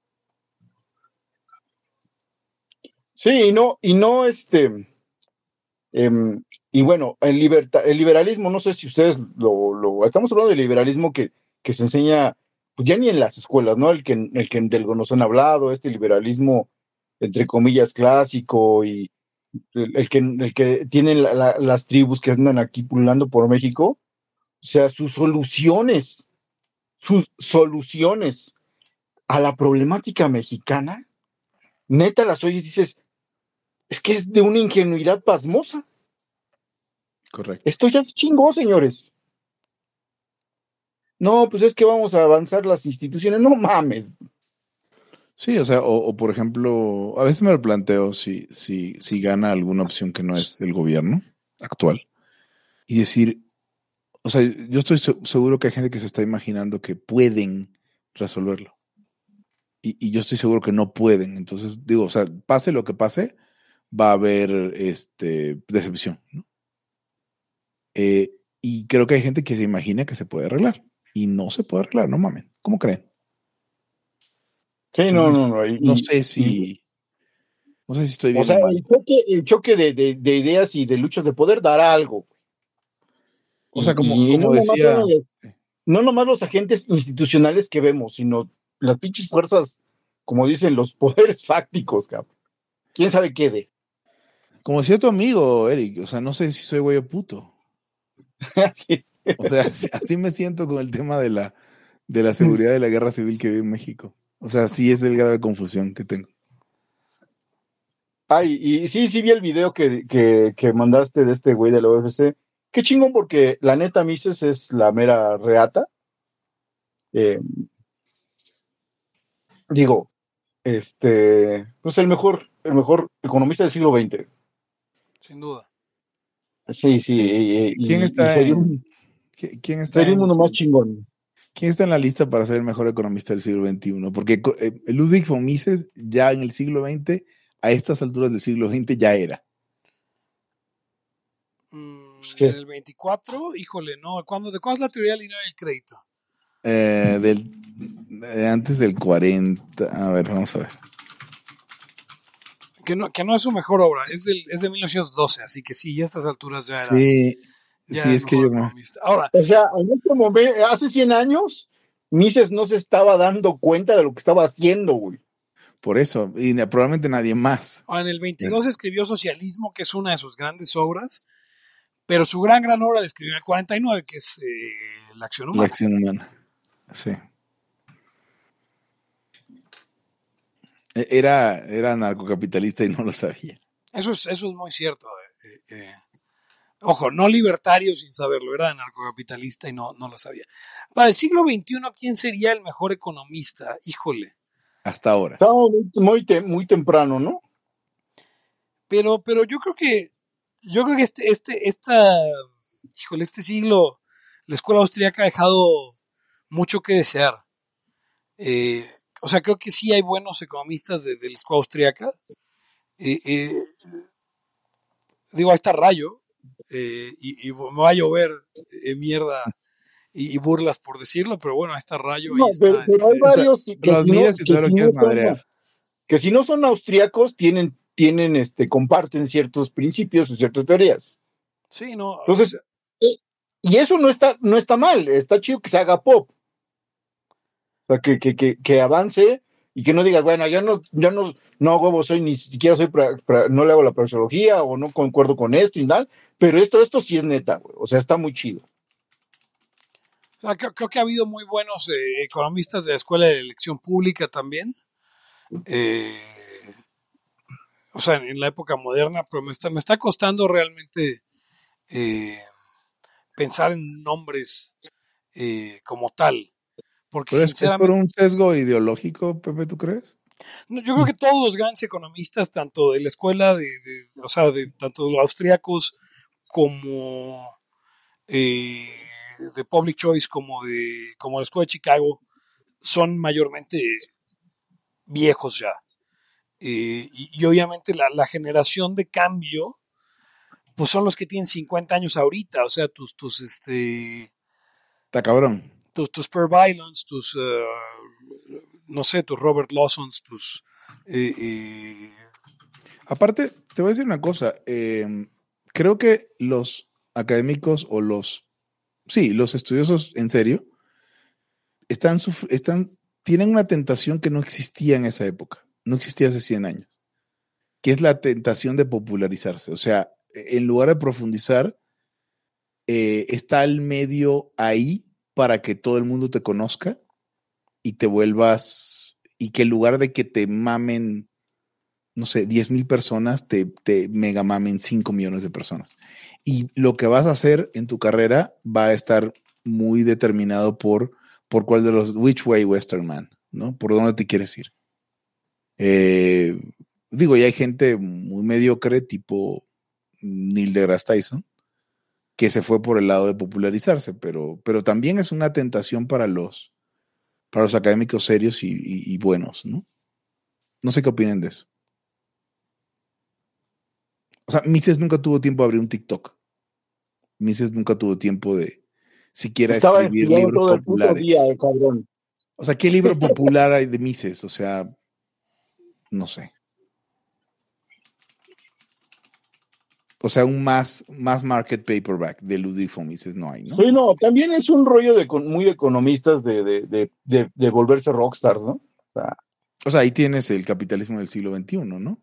Sí, y no, y no, este, em, y bueno, el, liberta, el liberalismo, no sé si ustedes lo, lo, estamos hablando del liberalismo que, que se enseña, pues ya ni en las escuelas, ¿no? El que, el que del que nos han hablado, este liberalismo, entre comillas, clásico, y el, el que, el que tienen la, la, las tribus que andan aquí pululando por México, o sea, sus soluciones, sus soluciones a la problemática mexicana, neta las oyes y dices, es que es de una ingenuidad pasmosa. Correcto. Esto ya se chingó, señores. No, pues es que vamos a avanzar las instituciones. No mames. Sí, o sea, o, o por ejemplo, a veces me lo planteo si, si, si gana alguna opción que no es el gobierno actual y decir, o sea, yo estoy se- seguro que hay gente que se está imaginando que pueden resolverlo y, y yo estoy seguro que no pueden. Entonces, digo, o sea, pase lo que pase, va a haber este, decepción, ¿no? Eh, y creo que hay gente que se imagina que se puede arreglar y no se puede arreglar, no mamen. ¿Cómo creen? Sí, no, Entonces, no, no. Y, no y, sé y, si, no sé si estoy o bien o sea, mal. el choque, el choque de, de, de ideas y de luchas de poder dará algo. O sea, Y, como, y no como nomás son decía, los, no nomás los agentes institucionales que vemos, sino las pinches fuerzas, como dicen, los poderes fácticos, cabrón. ¿Quién sabe qué de? como decía tu amigo, Eric, o sea, no sé si soy güey o puto. Sí. O sea, así, así me siento con el tema de la, de la seguridad de la guerra civil que vive en México. O sea, sí es el grado de confusión que tengo. Ay, y sí, sí vi el video que, que, que mandaste de este güey de la U F C. Qué chingón, porque la neta Mises es la mera reata. Eh, digo, este, pues el mejor, el mejor economista del siglo veinte. Sin duda. Sí, sí, y, ¿Quién y- y está sería en, un, qui- quién está sería un en, mundo más chingón. quién está en la lista para ser el mejor economista del siglo veintiuno? Porque co- eh, Ludwig von Mises ya en el siglo veinte, a estas alturas del siglo veinte ya era. Pues, Mm, en ¿qué? el veinticuatro, híjole, no. ¿Cuándo, ¿De cuándo es la teoría del dinero y el crédito? Eh, del, eh, antes del cuarenta. A ver, vamos a ver. Que no, que no es su mejor obra, es, del, es de mil novecientos doce, así que sí, ya a estas alturas ya era, Sí, ya sí, era el es que mejor yo me... economista. Ahora, O sea, en este momento, hace cien años, Mises no se estaba dando cuenta de lo que estaba haciendo, güey. Por eso, y na- probablemente nadie más. en el veintidós escribió Socialismo, que es una de sus grandes obras, pero su gran, gran obra la escribió en el cuarenta y nueve, que es eh, La acción La humana. acción humana. Sí. E- Era, era narcocapitalista y no lo sabía. Eso es, eso es muy cierto. eh, eh, eh. Ojo, no libertario sin saberlo, era narcocapitalista y no, no lo sabía. Para el siglo veintiuno, ¿quién sería el mejor economista? Híjole. Hasta ahora. Estaba muy, muy, te- muy temprano, ¿no? Pero, pero yo creo que, yo creo que este, este, esta, híjole, este siglo, la escuela austríaca ha dejado mucho que desear. Eh, o sea, creo que sí hay buenos economistas de, de la escuela austríaca. Eh, eh, digo, ahí está Rayo, eh, y, y me va a llover eh, mierda y, y burlas por decirlo, pero bueno, ahí está Rayo, ahí No, pero, está pero hay este. O sea, varios que lo si no, admiras y que todavía si lo no quieres son, madrear. que si no son austriacos, tienen, tienen, este, comparten ciertos principios o ciertas teorías. Sí, no, o Entonces, sea, eh, y eso no está, no está mal, está chido que se haga pop, o sea, que, que, que, que avance y que no digas, bueno, yo no, yo no, no huevo soy, ni siquiera soy, pra, pra, no le hago la praxeología o no concuerdo con esto y tal, pero esto, esto sí es neta, güey, o sea, está muy chido. O sea, creo, creo que ha habido muy buenos eh, economistas de la Escuela de Elección Pública también. Eh, o sea, en, en la época moderna, pero me está, me está costando realmente eh, pensar en nombres eh, como tal. Porque Pero es, es por sinceramente, un sesgo ideológico, Pepe, ¿tú crees? no, yo creo que todos los grandes economistas, tanto de la escuela, de, de- o sea, de tanto los austriacos como eh, de Public Choice, como de como la escuela de Chicago, son mayormente viejos ya. Eh, y, y obviamente la, la generación de cambio, pues son los que tienen cincuenta años ahorita, o sea, tus, tus, este, Está cabrón. tus, tus Per Violence, tus, uh, no sé, tus Robert Lawsons, tus, eh, eh, Aparte, te voy a decir una cosa. eh, creo que los académicos o los, sí, los estudiosos en serio, están, suf- están, tienen una tentación que no existía en esa época, no existía hace cien años, que es la tentación de popularizarse. O sea, en lugar de profundizar, eh, está el medio ahí para que todo el mundo te conozca y te vuelvas, y que en lugar de que te mamen, no sé, diez mil personas, te, te mega mamen cinco millones de personas. Y lo que vas a hacer en tu carrera va a estar muy determinado por, por cuál de los, which way Western Man, ¿no? Por dónde te quieres ir. Eh, digo, ya hay gente muy mediocre, tipo Neil deGrasse Tyson, que se fue por el lado de popularizarse, pero, pero también es una tentación para los, para los académicos serios y, y, y buenos, ¿no? No sé qué opinen de eso. O sea, Mises nunca tuvo tiempo de abrir un TikTok. Mises nunca tuvo tiempo de siquiera Estaba escribir estudiando libros todo el puto día, populares. el cabrón. O sea, ¿qué libro popular hay de Mises? O sea, no sé. O sea, un más, más market paperback de Ludwig von Mises no hay, ¿no? Sí, no, también es un rollo de con- muy de economistas de, de, de, de, de volverse rockstars, ¿no? O sea, O sea, ahí tienes el capitalismo del siglo veintiuno, ¿no?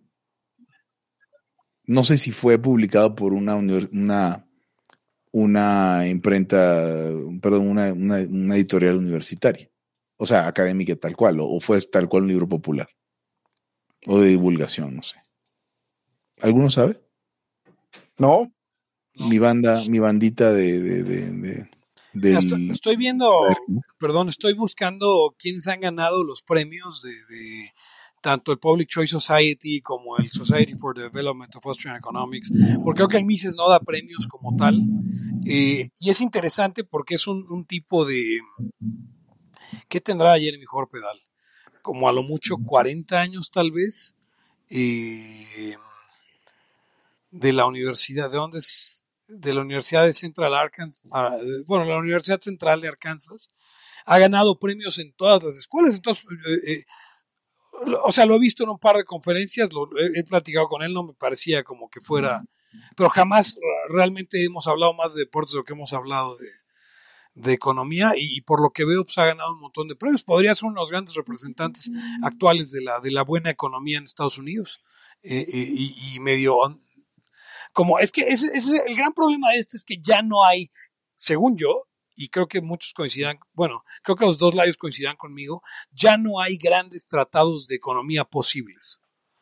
No sé si fue publicado por una, univers- una, una imprenta, perdón, una, una, una editorial universitaria. O sea, académica tal cual, o, o fue tal cual un libro popular. O de divulgación, no sé. ¿Alguno sabe? ¿no? no. Mi banda, mi bandita de, de, de, de- Mira, estoy, del... estoy viendo, perdón, estoy buscando quiénes han ganado los premios de, de tanto el Public Choice Society como el Society for the Development of Austrian Economics, porque creo que el Mises no da premios como tal. Eh, y es interesante porque es un, un tipo de... ¿Qué tendrá Jeremy Horpedal? Como a lo mucho cuarenta años tal vez. Eh, de la universidad, ¿de dónde es? De la Universidad de Central Arkansas, ah, bueno, la Universidad Central de Arkansas, ha ganado premios en todas las escuelas, entonces, eh, eh, o sea, lo he visto en un par de conferencias, lo, he, he, platicado con él, no me parecía como que fuera, pero jamás realmente hemos hablado más de deportes de lo que hemos hablado de, de economía y, y, por lo que veo pues ha ganado un montón de premios, podría ser uno de los grandes representantes actuales de la, de la buena economía en Estados Unidos eh, eh, y, y medio como es que ese, ese, el gran problema de este es que ya no hay, según yo, y creo que muchos coincidirán, bueno, creo que los dos lados coincidirán conmigo, ya no hay grandes tratados de economía posibles.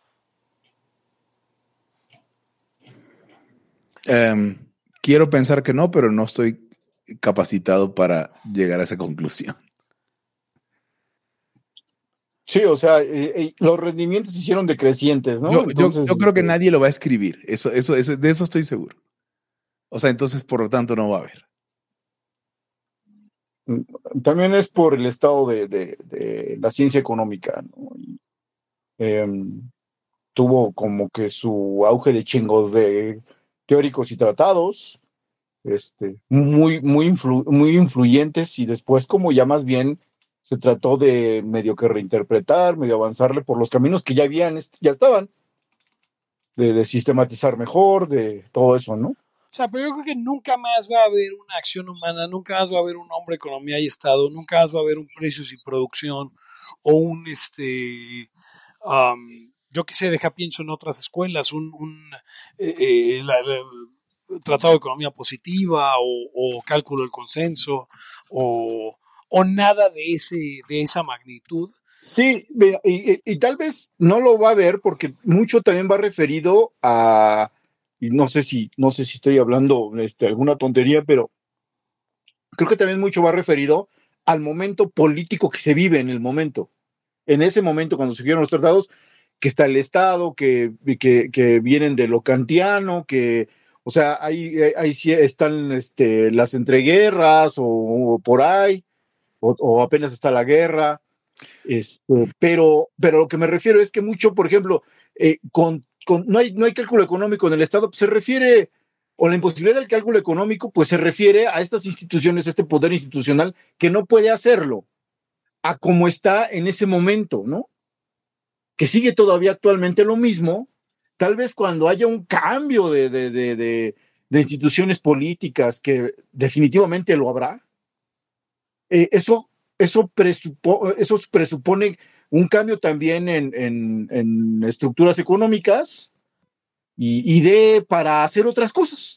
Um, quiero pensar que no, pero no estoy capacitado para llegar a esa conclusión. Sí, o sea, eh, eh, los rendimientos se hicieron decrecientes, ¿no? Yo, yo, Entonces, yo creo que este, nadie lo va a escribir, eso, eso, eso, de eso estoy seguro. O sea, entonces, por lo tanto, no va a haber. también es por el estado de, de, de la ciencia económica, ¿no? Y, eh, tuvo como que su auge de chingos de teóricos y tratados, este, muy, muy, influ, muy influyentes, y después como ya más bien se trató de medio que reinterpretar, medio avanzarle por los caminos que ya habían, ya estaban, de, de sistematizar mejor, de todo eso, ¿no? O sea, pero yo creo que nunca más va a haber una acción humana, nunca más va a haber un hombre, economía y Estado, nunca más va a haber un precios y producción o un, este, um, yo qué sé, deja pienso en otras escuelas, un, un eh, eh, la, la, tratado de economía positiva o, o cálculo del consenso o, o nada de, ese, de esa magnitud. Sí, mira, y, y, y tal vez no lo va a ver porque mucho también va referido a, y no sé si, no sé si estoy hablando este, alguna tontería, pero creo que también mucho va referido al momento político que se vive en el momento. En ese momento, cuando surgieron los tratados, que está el Estado, que, que, que vienen de lo kantiano, que, o sea, ahí, ahí sí están este, las entreguerras o, o por ahí, o, o apenas está la guerra. Este, pero, pero lo que me refiero es que mucho, por ejemplo, eh, con, con, no, hay, no hay cálculo económico en el Estado, pues se refiere, o la imposibilidad del cálculo económico, pues se refiere a estas instituciones, a este poder institucional que no puede hacerlo, a cómo está en ese momento, ¿no? Que sigue todavía actualmente lo mismo, tal vez cuando haya un cambio de, de, de, de, de instituciones políticas, que definitivamente lo habrá, eh, eso, eso, presupo, eso presupone un cambio también en, en, en estructuras económicas y, y de para hacer otras cosas.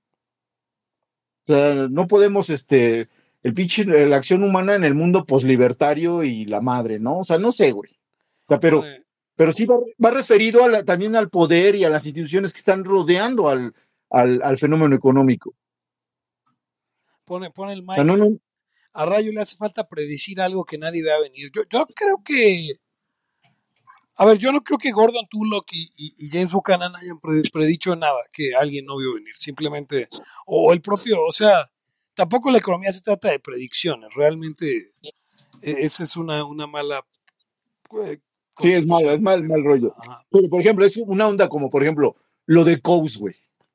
O sea, no podemos, este, el pinche, la acción humana en el mundo poslibertario y la madre, ¿no? O sea, no sé, güey. O sea, pero, Pone, pero sí va, va referido a la, también al poder y a las instituciones que están rodeando al, al, al fenómeno económico. pone, pone el O sea, no, Mike. no, A Rayo le hace falta predecir algo que nadie vea venir. Yo, yo creo que. A ver, yo no creo que Gordon Tullock y, y, y James Buchanan hayan predicho nada que alguien no vio venir. Simplemente. O el propio. O sea, tampoco la economía se trata de predicciones. Realmente. Esa es una, una mala. Eh, sí, es mal, es mal, mal rollo. Ajá. Pero, por ejemplo, es una onda como, por ejemplo, lo de Coase, güey.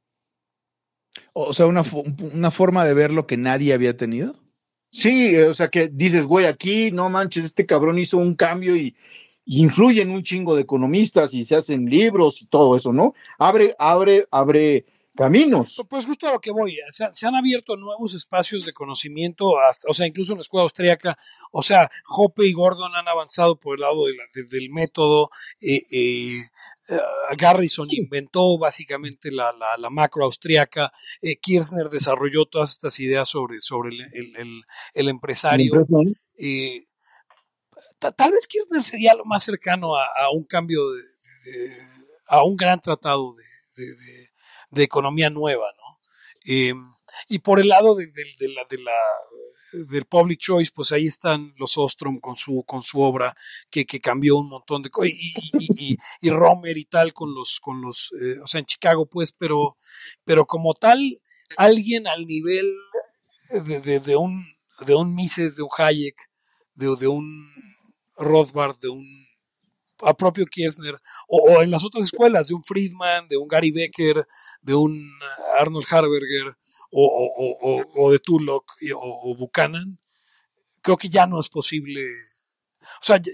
O sea, una, una forma de ver lo que nadie había tenido. Sí, o sea, que dices, güey, aquí no manches, este cabrón hizo un cambio y, y influye en un chingo de economistas y se hacen libros y todo eso, ¿no? Abre, abre, abre caminos. Pues justo a lo que voy, se, se han abierto nuevos espacios de conocimiento, hasta, o sea, incluso en la escuela austríaca, o sea, Hoppe y Gordon han avanzado por el lado de la, de, del método, eh, eh, Uh, Garrison sí. inventó básicamente la, la, la macro austríaca, eh, Kirchner desarrolló todas estas ideas sobre, sobre el, el, el, el empresario. Eh, tal vez Kirchner sería lo más cercano a, a un cambio, de, de, de, a un gran tratado de, de, de, de economía nueva, ¿no? Eh, y por el lado de, de, de la... De la del public choice, pues ahí están los Ostrom con su, con su obra que, que cambió un montón de cosas, y, y, y, y Romer y tal con los, con los eh, o sea, en Chicago, pues, pero, pero como tal, alguien al nivel de, de, de un, de un Mises, de un Hayek, de, de un Rothbard, de un a propio Kirchner, o, o en las otras escuelas, de un Friedman, de un Gary Becker, de un Arnold Harberger, O, o, o, o de Tullock o, o Buchanan, creo que ya no es posible. O sea,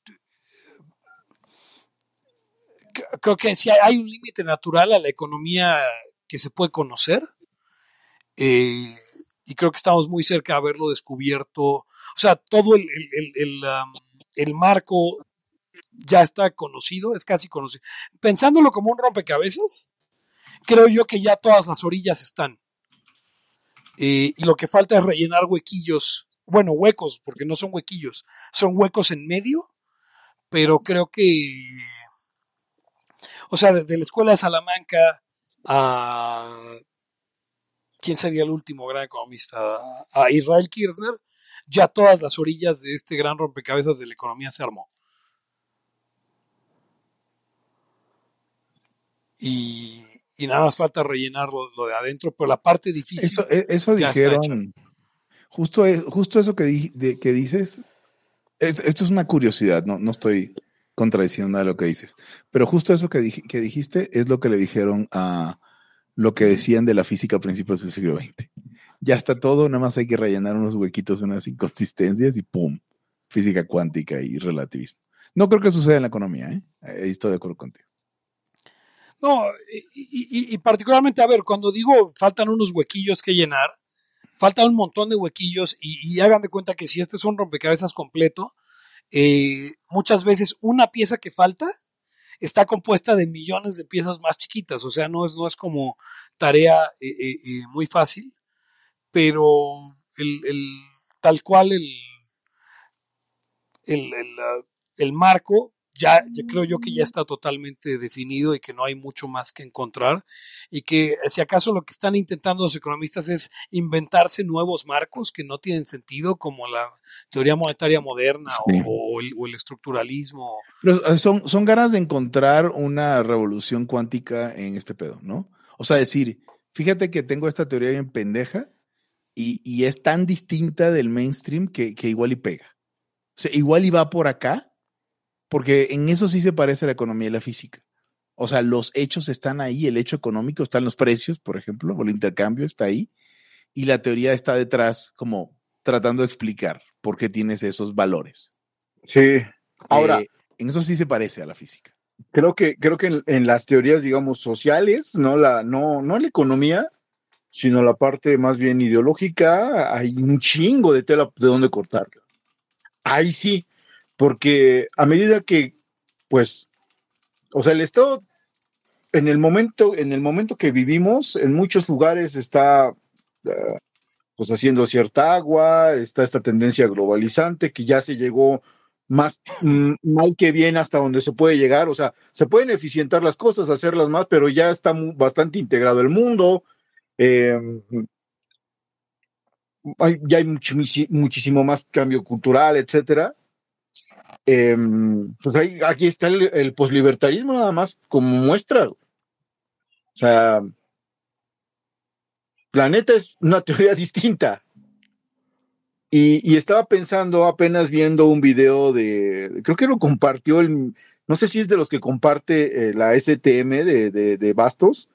creo que sí hay un límite natural a la economía que se puede conocer, eh, y creo que estamos muy cerca de haberlo descubierto. O sea, todo el, el, el, el, um, el marco ya está conocido, es casi conocido. Pensándolo como un rompecabezas, creo yo que ya todas las orillas están. Eh, y lo que falta es rellenar huequillos, bueno, huecos, porque no son huequillos, son huecos en medio, pero creo que, o sea, desde la escuela de Salamanca a, ¿quién sería el último gran economista? A Israel Kirzner, ya todas las orillas de este gran rompecabezas de la economía se armó. Y, y nada más falta rellenar lo, lo de adentro, pero la parte difícil eso, eso ya dijeron, está hecha. Justo, justo eso que, di, de, que dices, es, esto es una curiosidad, no, no estoy contradiciendo nada de lo que dices, pero justo eso que, di, que dijiste es lo que le dijeron a lo que decían de la física a principios del siglo veinte. Ya está todo, nada más hay que rellenar unos huequitos, unas inconsistencias y ¡pum! Física cuántica y relativismo. No creo que suceda en la economía, ¿eh? Ahí estoy de acuerdo contigo. No, y, y, y particularmente, a ver, cuando digo faltan unos huequillos que llenar, falta un montón de huequillos y, y hagan de cuenta que si este es un rompecabezas completo, eh, muchas veces una pieza que falta está compuesta de millones de piezas más chiquitas, o sea, no es, no es como tarea eh, eh, eh, muy fácil, pero el, el, tal cual el, el, el, uh, el marco ya, ya creo yo que ya está totalmente definido y que no hay mucho más que encontrar y que si acaso lo que están intentando los economistas es inventarse nuevos marcos que no tienen sentido, como la teoría monetaria moderna sí. o, o, el, o el estructuralismo. Pero son, son ganas de encontrar una revolución cuántica en este pedo, ¿no? O sea, decir, fíjate que tengo esta teoría bien pendeja y, y es tan distinta del mainstream que, que igual y pega. O sea, igual y va por acá, porque en eso sí se parece a la economía y la física. O sea, los hechos están ahí, el hecho económico está en los precios, por ejemplo, o el intercambio está ahí, y la teoría está detrás como tratando de explicar por qué tienes esos valores. Sí. Ahora, eh, en eso sí se parece a la física. Creo que, creo que en, en las teorías, digamos, sociales, no la, no, no la economía, sino la parte más bien ideológica, hay un chingo de tela de dónde cortar. Ahí sí, porque a medida que, pues, o sea, el Estado, en el momento, en el momento que vivimos, en muchos lugares está, uh, pues, haciendo cierta agua, está esta tendencia globalizante que ya se llegó más mm, mal que bien hasta donde se puede llegar, o sea, se pueden eficientar las cosas, hacerlas más, pero ya está muy, bastante integrado el mundo, eh, hay, ya hay much, muchísimo más cambio cultural, etcétera. Eh, pues ahí, aquí está el, el poslibertarismo nada más como muestra. O sea, la neta es una teoría distinta. Y, y estaba pensando apenas viendo un video de, creo que lo compartió el, no sé si es de los que comparte eh, la S T M de, de, de Bastos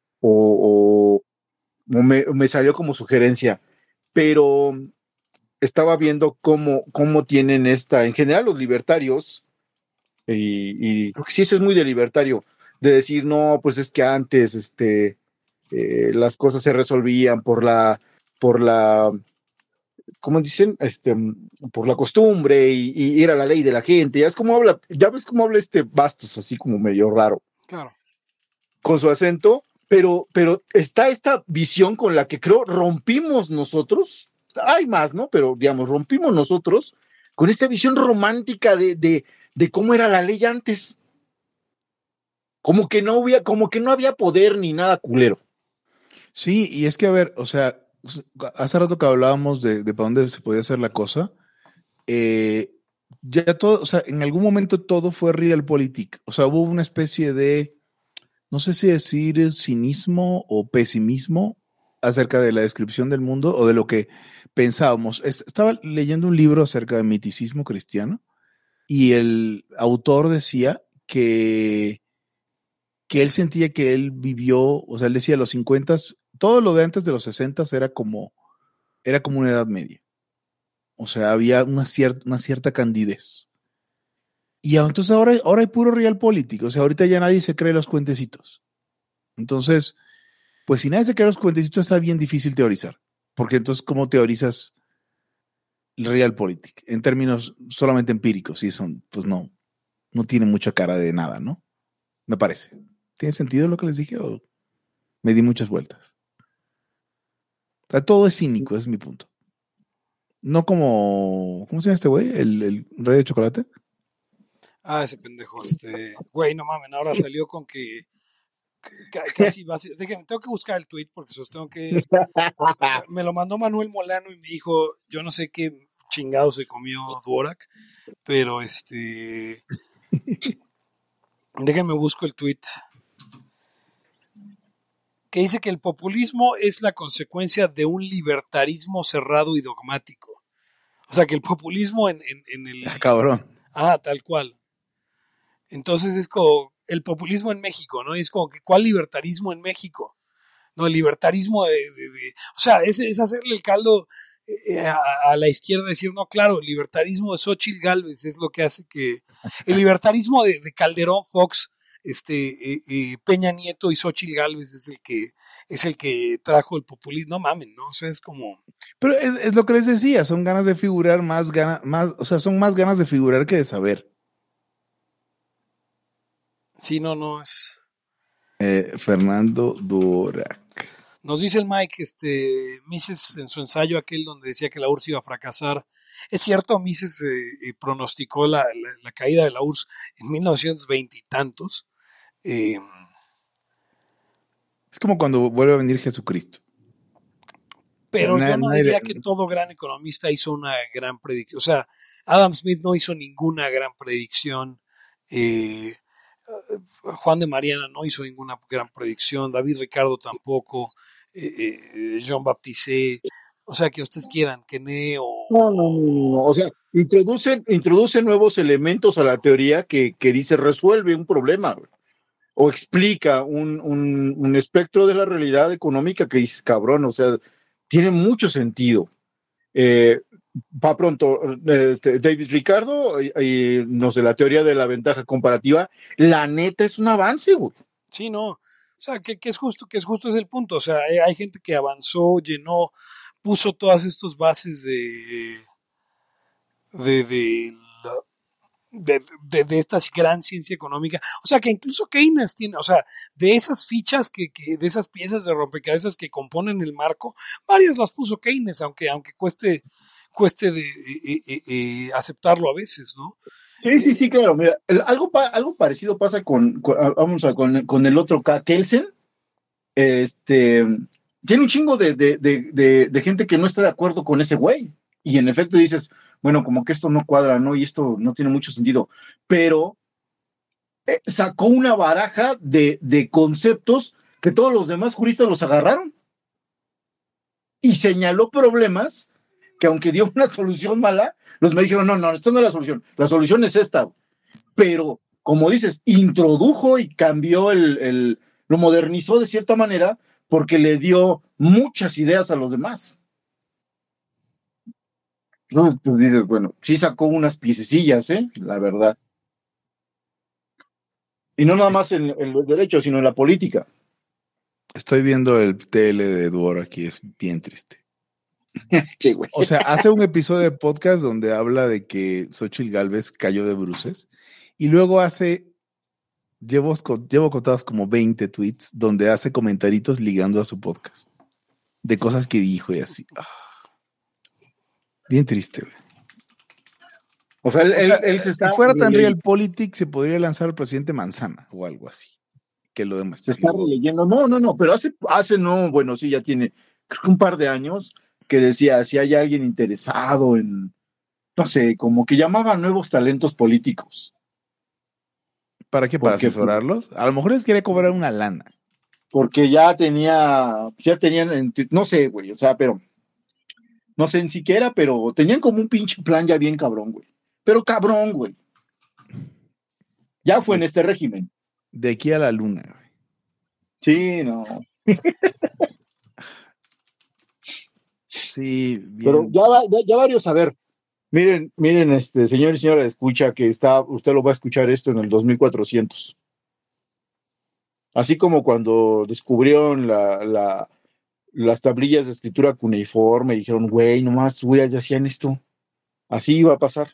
o, o, o me, me salió como sugerencia, pero estaba viendo cómo, cómo tienen esta, en general los libertarios, y, y creo que sí, eso es muy de libertario, de decir, no, pues es que antes este, eh, las cosas se resolvían por la, por la, como dicen, este, por la costumbre y, y era la ley de la gente. Ya es como habla, ya ves cómo habla este Bastos, así como medio raro. Claro. Con su acento, pero, pero está esta visión con la que creo rompimos nosotros. Hay más, ¿no? Pero digamos, rompimos nosotros con esta visión romántica de, de, de cómo era la ley antes. Como que no había, como que no había poder ni nada culero. Sí, y es que, a ver, o sea, hace rato que hablábamos de, de para dónde se podía hacer la cosa, eh, ya todo, o sea, en algún momento todo fue realpolitik, o sea, hubo una especie de, no sé si decir cinismo o pesimismo acerca de la descripción del mundo o de lo que pensábamos. Estaba leyendo un libro acerca de miticismo cristiano y el autor decía que, que él sentía que él vivió, o sea, él decía los cincuenta, todo lo de antes de los sesenta era como, era como una edad media. O sea, había una cierta, una cierta candidez. Y entonces ahora, ahora hay puro realpolitik. O sea, ahorita ya nadie se cree los cuentecitos. Entonces, pues si nadie se cree los cuentecitos, está bien difícil teorizar. Porque entonces, ¿cómo teorizas el realpolitik? En términos solamente empíricos, y son, pues no, no tiene mucha cara de nada, ¿no? Me parece. ¿Tiene sentido lo que les dije o me di muchas vueltas? O sea, todo es cínico, ese es mi punto. No como, ¿cómo se llama este güey? ¿El, el rey de chocolate? Ah, ese pendejo, este, güey, no mames, ahora salió con que, que casi va a ser, déjenme, tengo que buscar el tweet porque eso tengo que, me lo mandó Manuel Molano y me dijo, yo no sé qué chingado se comió Dvorak, pero este, déjenme busco el tweet, que dice que el populismo es la consecuencia de un libertarismo cerrado y dogmático. O sea, que el populismo en, en, en el... Ah, cabrón. Ah, tal cual. Entonces es como el populismo en México, ¿no? Y es como que, ¿cuál libertarismo en México? No, el libertarismo de... de, de o sea, es, es hacerle el caldo eh, a, a la izquierda, decir, no, claro, el libertarismo de Xóchitl Gálvez es lo que hace que... El libertarismo de, de Calderón, Fox, este eh, eh, Peña Nieto y Xóchitl Gálvez es el que es el que trajo el populismo. No mamen, ¿no? O sea, es como... Pero es, es lo que les decía, son ganas de figurar más ganas, más, o sea, son más ganas de figurar que de saber. Sí, no, no es. Eh, Fernando Duorak. Nos dice el Mike, este, Mises en su ensayo aquel donde decía que la U R S S iba a fracasar. Es cierto, Mises eh, eh, pronosticó la, la, la caída de la U R S S en mil novecientos veinte y tantos. Eh, Es como cuando vuelve a venir Jesucristo. pero Na- yo no nadie diría le- que todo gran economista hizo una gran predicción. O sea, Adam Smith no hizo ninguna gran predicción. Eh, Juan de Mariana no hizo ninguna gran predicción. David Ricardo tampoco. Eh, eh, Jean Baptiste. O sea, que ustedes quieran, que ne o No, no, no, no. O sea, introducen, introducen nuevos elementos a la teoría que, que dice resuelve un problema, güey. O explica un, un, un espectro de la realidad económica que dices, cabrón, o sea, tiene mucho sentido. Eh, va pronto, eh, David Ricardo, y, y, no sé, la teoría de la ventaja comparativa, la neta es un avance, güey. sí, no. O sea, que, que es justo, que es justo es el punto. O sea, hay, hay gente que avanzó, llenó, puso todas estas bases de de, de, la, de, de, de esta gran ciencia económica. O sea, que incluso Keynes tiene, o sea, de esas fichas, que, que de esas piezas de rompecabezas que componen el marco, varias las puso Keynes, aunque, aunque cueste, cueste de, eh, eh, eh, aceptarlo a veces, ¿no? Sí, sí, sí, claro. Mira, el, algo, pa, algo parecido pasa con, con vamos a, con, con el otro K, Kelsen. Este, tiene un chingo de, de, de, de, de gente que no está de acuerdo con ese güey. Y en efecto dices, bueno, como que esto no cuadra, ¿no? Y esto no tiene mucho sentido. Pero eh, sacó una baraja de, de conceptos que todos los demás juristas los agarraron. Y señaló problemas que aunque dio una solución mala, los me dijeron, no, no, esta no es la solución. La solución es esta. Pero, como dices, introdujo y cambió el, el lo modernizó de cierta manera porque le dio muchas ideas a los demás. Entonces, pues dices, bueno, sí sacó unas piececillas, ¿eh? La verdad. Y no nada más en, en los derechos, sino en la política. Estoy viendo el T L de Duorak aquí, es bien triste. Sí, güey. O sea, hace un episodio de podcast donde habla de que Xóchitl Gálvez cayó de bruces y luego hace, llevo, llevo contados como veinte tweets donde hace comentaritos ligando a su podcast de cosas que dijo y así. Ah, bien triste, güey. O sea, él, O sea, él, él se está... si fuera tan realpolitik, se podría lanzar al presidente Manzana o algo así, que lo demuestre. Se está releyendo. No, no, no, pero hace, hace no, bueno, sí, ya tiene, creo que un par de años, que decía, si hay alguien interesado en, no sé, como que llamaba a nuevos talentos políticos. ¿Para qué? ¿Para Porque, asesorarlos? A lo mejor les quería cobrar una lana. Porque ya tenía, ya tenían, no sé, güey, o sea, pero, no sé, ni siquiera, pero tenían como un pinche plan ya bien cabrón, güey. Pero cabrón, güey. Ya fue de, en este régimen. De aquí a la luna, güey. Sí, no. Sí, bien. Pero ya, va, ya, ya varios, a ver, miren, miren, este, señor y señora, escucha que está, usted lo va a escuchar esto en el dos mil cuatrocientos. Así como cuando descubrieron la, la, las tablillas de escritura cuneiforme y dijeron, güey, nomás, güey, ya hacían esto. Así iba a pasar.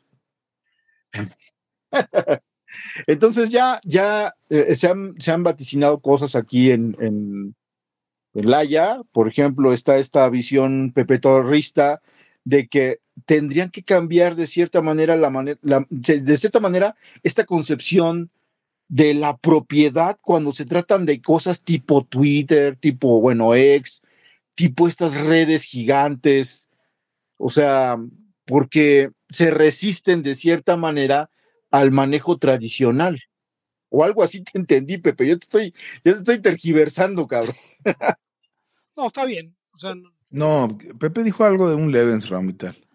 Entonces ya, ya eh, se, han, se han vaticinado cosas aquí en, en, en Laya. Por ejemplo, está esta visión pepetorrista de que tendrían que cambiar de cierta manera la manera, la, de cierta manera, esta concepción de la propiedad cuando se tratan de cosas tipo Twitter, tipo, bueno, X, tipo estas redes gigantes. O sea, porque se resisten de cierta manera al manejo tradicional. O algo así te entendí, Pepe. Yo te estoy, ya te estoy tergiversando, cabrón. No, está bien. O sea, no, no, Pepe dijo algo de un Lebensraum y tal.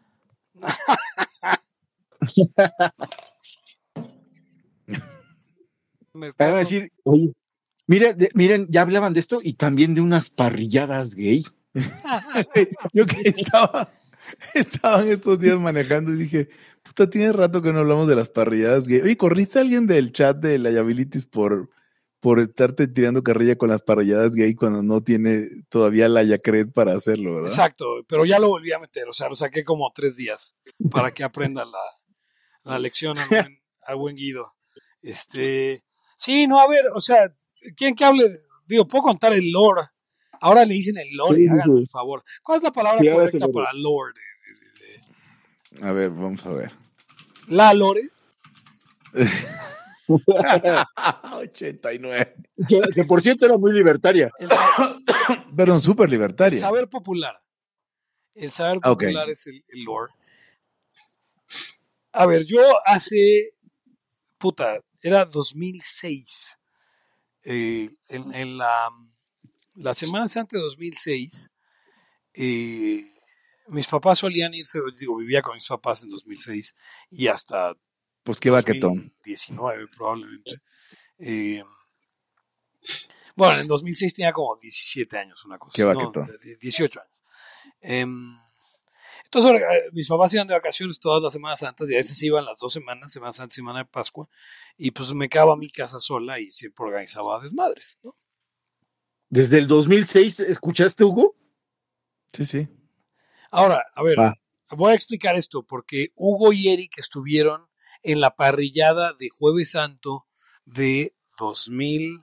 Me van a decir, oye, mire, de, miren, ya hablaban de esto y también de unas parrilladas gay. Yo que estaba, estaba en estos días manejando y dije, puta, tiene rato que no hablamos de las parrilladas gay. Oye, ¿corriste a alguien del chat de la Liabilities por, por estarte tirando carrilla con las parrilladas gay cuando no tiene todavía la Yacred para hacerlo, verdad? Exacto, pero ya lo volví a meter, o sea, lo saqué como tres días para que aprenda la, la lección al buen, al buen Guido. Este, Sí, no, a ver, o sea, ¿quién que hable? Digo, puedo contar el lore. Ahora le dicen el lore, Sí, háganme sí. el favor. ¿Cuál es la palabra Sí, ahora es el correcta lore. para lore? A ver, vamos a ver. La lore. ochenta y nueve. que, que por cierto era muy libertaria. El, sa- Perdón, súper el libertaria. saber popular. El saber Ah, ok. popular es el, el lore. A ver, yo hace, puta, era dos mil seis. Eh, en, en la, la Semana Santa de dos mil seis, eh, mis papás solían irse, digo, vivía con mis papás en dos mil seis y hasta Pues qué baquetón. dos mil diecinueve probablemente. Eh, bueno, en dos mil seis tenía como diecisiete años, una cosa. Qué no, baquetón. de- dieciocho años. Em, entonces, eh, mis papás iban de vacaciones todas las Semanas Santas y a veces iban las dos semanas, Semana Santa y Semana de Pascua, y pues me quedaba a mi casa sola y siempre organizaba desmadres, ¿no? Desde el dos mil seis, ¿escuchaste, Hugo? Sí, sí. Ahora, a ver, Ah. voy a explicar esto porque Hugo y Eric estuvieron en la parrillada de Jueves Santo de dos mil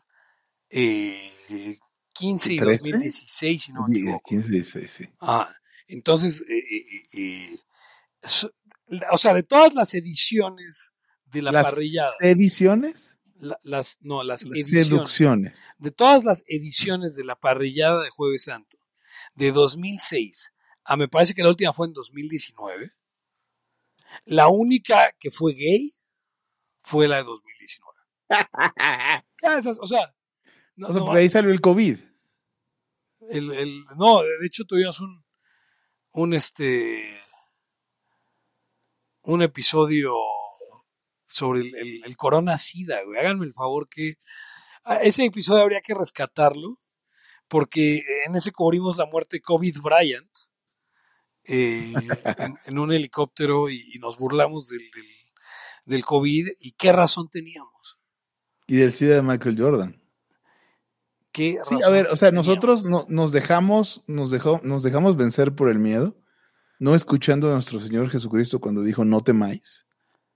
quince y ¿trece? dos mil dieciséis, si no me equivoco. quince, dieciséis, sí. Ah, entonces, eh, eh, eh, so- o sea, de todas las ediciones de la Las parrillada, ediciones, la- las, no, las las ediciones, seducciones. de todas las ediciones de la parrillada de Jueves Santo, de dos mil seis a me parece que la última fue en dos mil diecinueve, la única que fue gay fue la de dos mil diecinueve. Ya esas, o sea, no, O sea, no, porque ahí salió el COVID. el, el- no, de hecho tuvimos un, un este, un episodio sobre el, el, el corona sida, güey. Háganme el favor que a ese episodio habría que rescatarlo porque en ese cubrimos la muerte de Kobe Bryant eh, en, en un helicóptero y, y nos burlamos del, del, del COVID y qué razón teníamos. Y del SIDA de Michael Jordan. ¿Qué Sí, a razón ver, o sea, teníamos? nosotros no, nos dejamos, nos dejó, nos dejamos vencer por el miedo, no escuchando a nuestro Señor Jesucristo cuando dijo no temáis.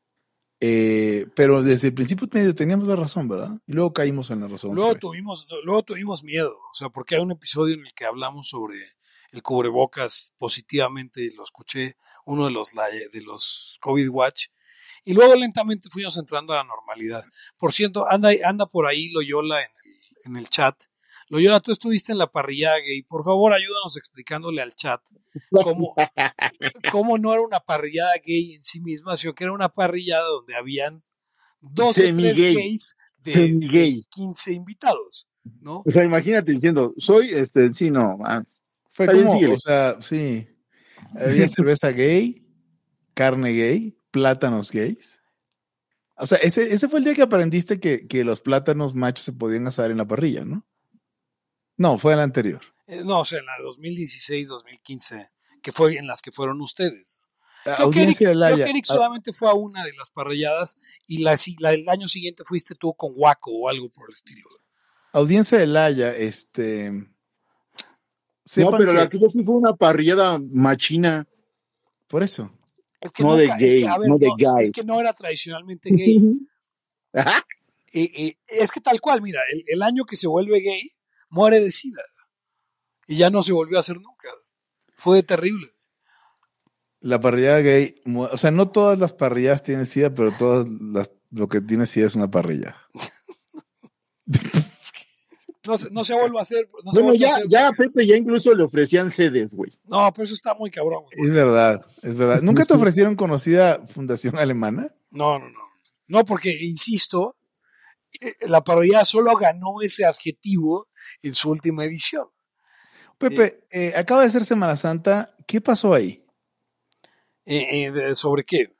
Eh, pero desde el principio medio teníamos la razón, ¿verdad? Y luego caímos en la razón. Luego otra vez. tuvimos, luego tuvimos miedo, o sea, porque hay un episodio en el que hablamos sobre el cubrebocas positivamente, lo escuché, uno de los, de los COVID Watch, y luego lentamente fuimos entrando a la normalidad. Por cierto, anda, anda por ahí Loyola en el, en el chat. Loyola, tú estuviste en la parrillada gay, por favor ayúdanos explicándole al chat cómo, cómo no era una parrillada gay en sí misma, sino que era una parrillada donde habían dos o tres Semi-gay. gays de, Semi-gay. de quince invitados, ¿no? O sea, imagínate diciendo, soy, este, sí, no, más. Fue Está bien, como, síguele. o sea, sí, había cerveza gay, carne gay, plátanos gays. O sea, ese, ese fue el día que aprendiste que, que los plátanos machos se podían asar en la parrilla, ¿no? No, fue el anterior. Eh, no, o sea, en la dos mil dieciséis, dos mil quince, que fue en las que fueron ustedes. Creo que, Eric, Audiencia de creo Laya. que Eric solamente fue a una de las parrilladas y la, la, el año siguiente fuiste tú con Waco o algo por el estilo. Audiencia de Laya, este... No, pero que, la que yo fui fue una parrillada machina. Por eso. Es que no nunca, de gay, es que, a ver, no de no, gay. es que no era tradicionalmente gay. Ajá. eh, eh, es que tal cual, mira, el, el año que se vuelve gay, muere de sida. Y ya no se volvió a hacer nunca. Fue terrible. La parrillada gay, o sea, no todas las parrilladas tienen sida, pero todas las, lo que tiene sida es una parrilla. No se, no se vuelve a hacer. No bueno, ya, a hacer ya a porque... Pepe ya incluso le ofrecían sedes, güey. No, pero eso está muy cabrón. Güey. Es verdad, es verdad. ¿Nunca te ofrecieron conocida fundación alemana? No, no, no. No, porque, insisto, la parrillada solo ganó ese adjetivo en su última edición. Pepe, eh, acaba de ser Semana Santa. ¿Qué pasó ahí? Eh, eh, de, ¿Sobre qué?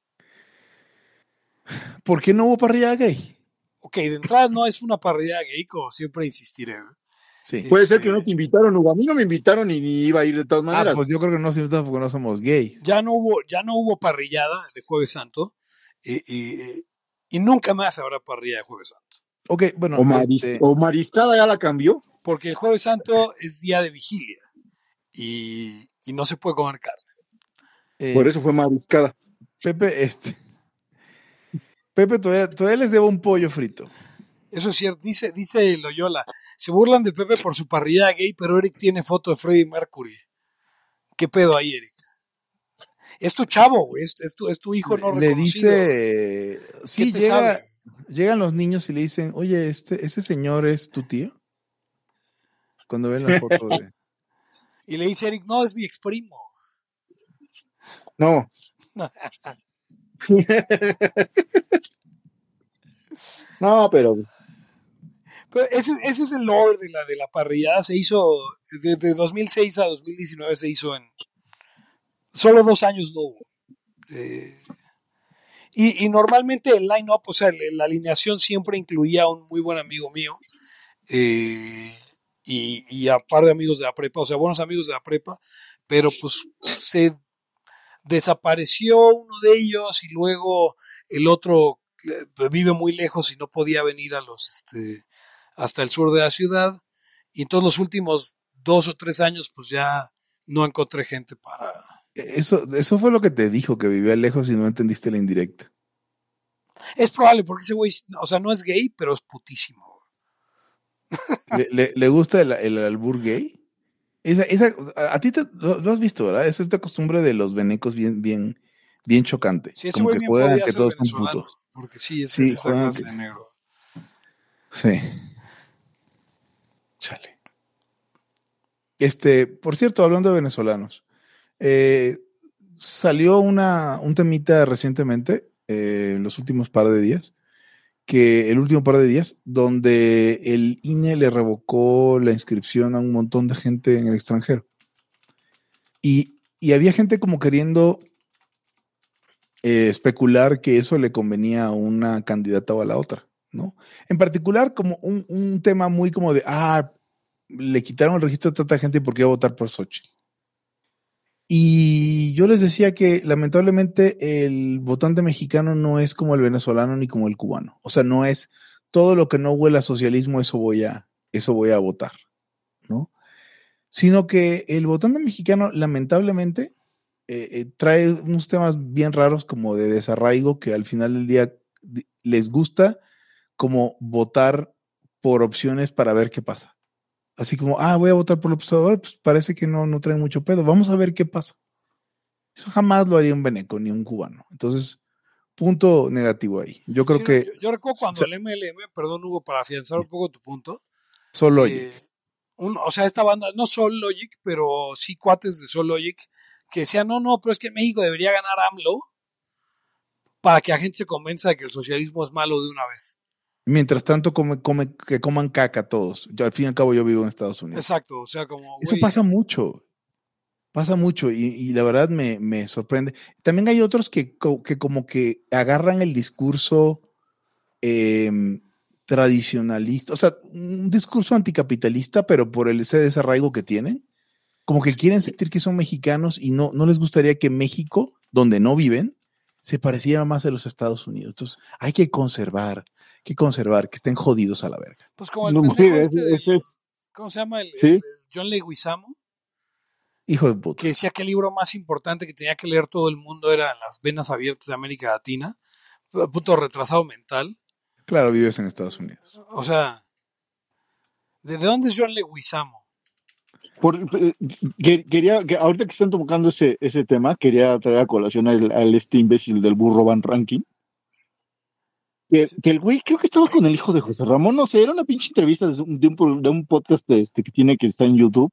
¿Por qué no hubo parrillada gay? Ok, de entrada no es una parrillada gay, como siempre insistiré. Sí. Puede Este, ser que no te invitaron, Hugo. A mí no me invitaron y ni iba a ir de todas maneras. Ah, pues yo creo que no nos invitamos porque no somos gays. Ya no hubo, ya no hubo parrillada de Jueves Santo eh, eh, y nunca más habrá parrilla de Jueves Santo. Ok, bueno. O, maris este... o mariscada ya la cambió. Porque el Jueves Santo es día de vigilia y, y no se puede comer carne. Eh, Por eso fue mariscada. Pepe, este. Pepe, todavía, todavía les debo un pollo frito. Eso es cierto, dice, dice Loyola. Se burlan de Pepe por su parrillada gay, pero Eric tiene foto de Freddie Mercury. ¿Qué pedo ahí, Eric? Es tu chavo, güey. Es, es, tu, es tu hijo no Le reconocido. dice, sí, te llega, sabe? llegan los niños y le dicen, oye, este, ¿ese señor es tu tío? Cuando ven la foto de... Y le dice Eric, no, es mi ex primo. No. No, pero Pero ese, ese es el lore de la, de la parrillada. Se hizo, desde dos mil seis a dos mil diecinueve se hizo en... Solo dos años no hubo. Eh, y, y normalmente el line-up, o sea, la alineación siempre incluía a un muy buen amigo mío. Eh, y, y a par de amigos de la prepa, o sea, buenos amigos de la prepa, pero pues se desapareció uno de ellos y luego el otro eh, vive muy lejos y no podía venir a los, este, hasta el sur de la ciudad. Y entonces los últimos dos o tres años, pues ya no encontré gente para... Eso, eso fue lo que te dijo, que vivía lejos y no entendiste la indirecta. Es probable, porque ese güey, o sea, no es gay, pero es putísimo. ¿Le, le, le gusta el, el albur gay? Esa, esa, a, a ti te, lo, lo has visto, ¿verdad? Es esta costumbre de los venecos bien, bien, bien chocante. Sí, ese como güey que bien juegan podía que ser todos son venezolano, putos. porque sí, es, Sí, es esa juegan clase que... de negro. Sí. Chale. Este, por cierto, hablando de venezolanos, eh, salió una, un temita recientemente, eh, en los últimos par de días, que el último par de días, donde el I N E le revocó la inscripción a un montón de gente en el extranjero. Y, y había gente como queriendo eh, especular que eso le convenía a una candidata o a la otra, ¿no? En particular, como un, un tema muy como de, ah, le quitaron el registro de tanta gente y por qué iba a votar por Xochitl. Y yo les decía que lamentablemente el votante mexicano no es como el venezolano ni como el cubano. O sea, no es todo lo que no huele a socialismo, eso voy a, eso voy a votar, ¿no? Sino que el votante mexicano lamentablemente eh, eh, trae unos temas bien raros como de desarraigo que al final del día les gusta como votar por opciones para ver qué pasa. Así como, ah, voy a votar por López Obrador, pues parece que no, no trae mucho pedo. Vamos a ver qué pasa. Eso jamás lo haría un veneco ni un cubano. Entonces, punto negativo ahí. Yo creo Sí, no, que... yo, yo recuerdo cuando el M L M, perdón Hugo, para afianzar un poco tu punto, Solo eh, Logic. un, o sea, esta banda, no Soul Logic, pero sí cuates de Soul Logic, que decían, no, no, pero es que en México debería ganar AMLO para que la gente se convenza de que el socialismo es malo de una vez. Mientras tanto, come, come, que coman caca todos. Yo, al fin y al cabo, yo vivo en Estados Unidos. Exacto, o sea, como... Eso güey, pasa mucho. Pasa mucho y, y la verdad me, me sorprende. También hay otros que, que como que agarran el discurso eh, tradicionalista, o sea, un discurso anticapitalista, pero por el, ese desarraigo que tienen, como que quieren sentir que son mexicanos y no, no les gustaría que México, donde no viven, se pareciera más a los Estados Unidos. Entonces, hay que conservar, hay que conservar, que estén jodidos a la verga. Pues como el no, pendejo sí, este ese del... es, ¿Cómo se llama? El, sí. el John Leguizamo. Hijo de puta. Que decía que el libro más importante que tenía que leer todo el mundo era Las venas abiertas de América Latina. Puto retrasado mental. Claro, vives en Estados Unidos. O sea, ¿de dónde es John Leguizamo? Por, eh, que, quería, que ahorita que están tocando ese, ese tema, quería traer a colación al, al este imbécil del burro Van Ranking. Que, que el güey creo que estaba con el hijo de José Ramón, no sé, era una pinche entrevista de un, de un, de un podcast de este, que tiene que está en YouTube.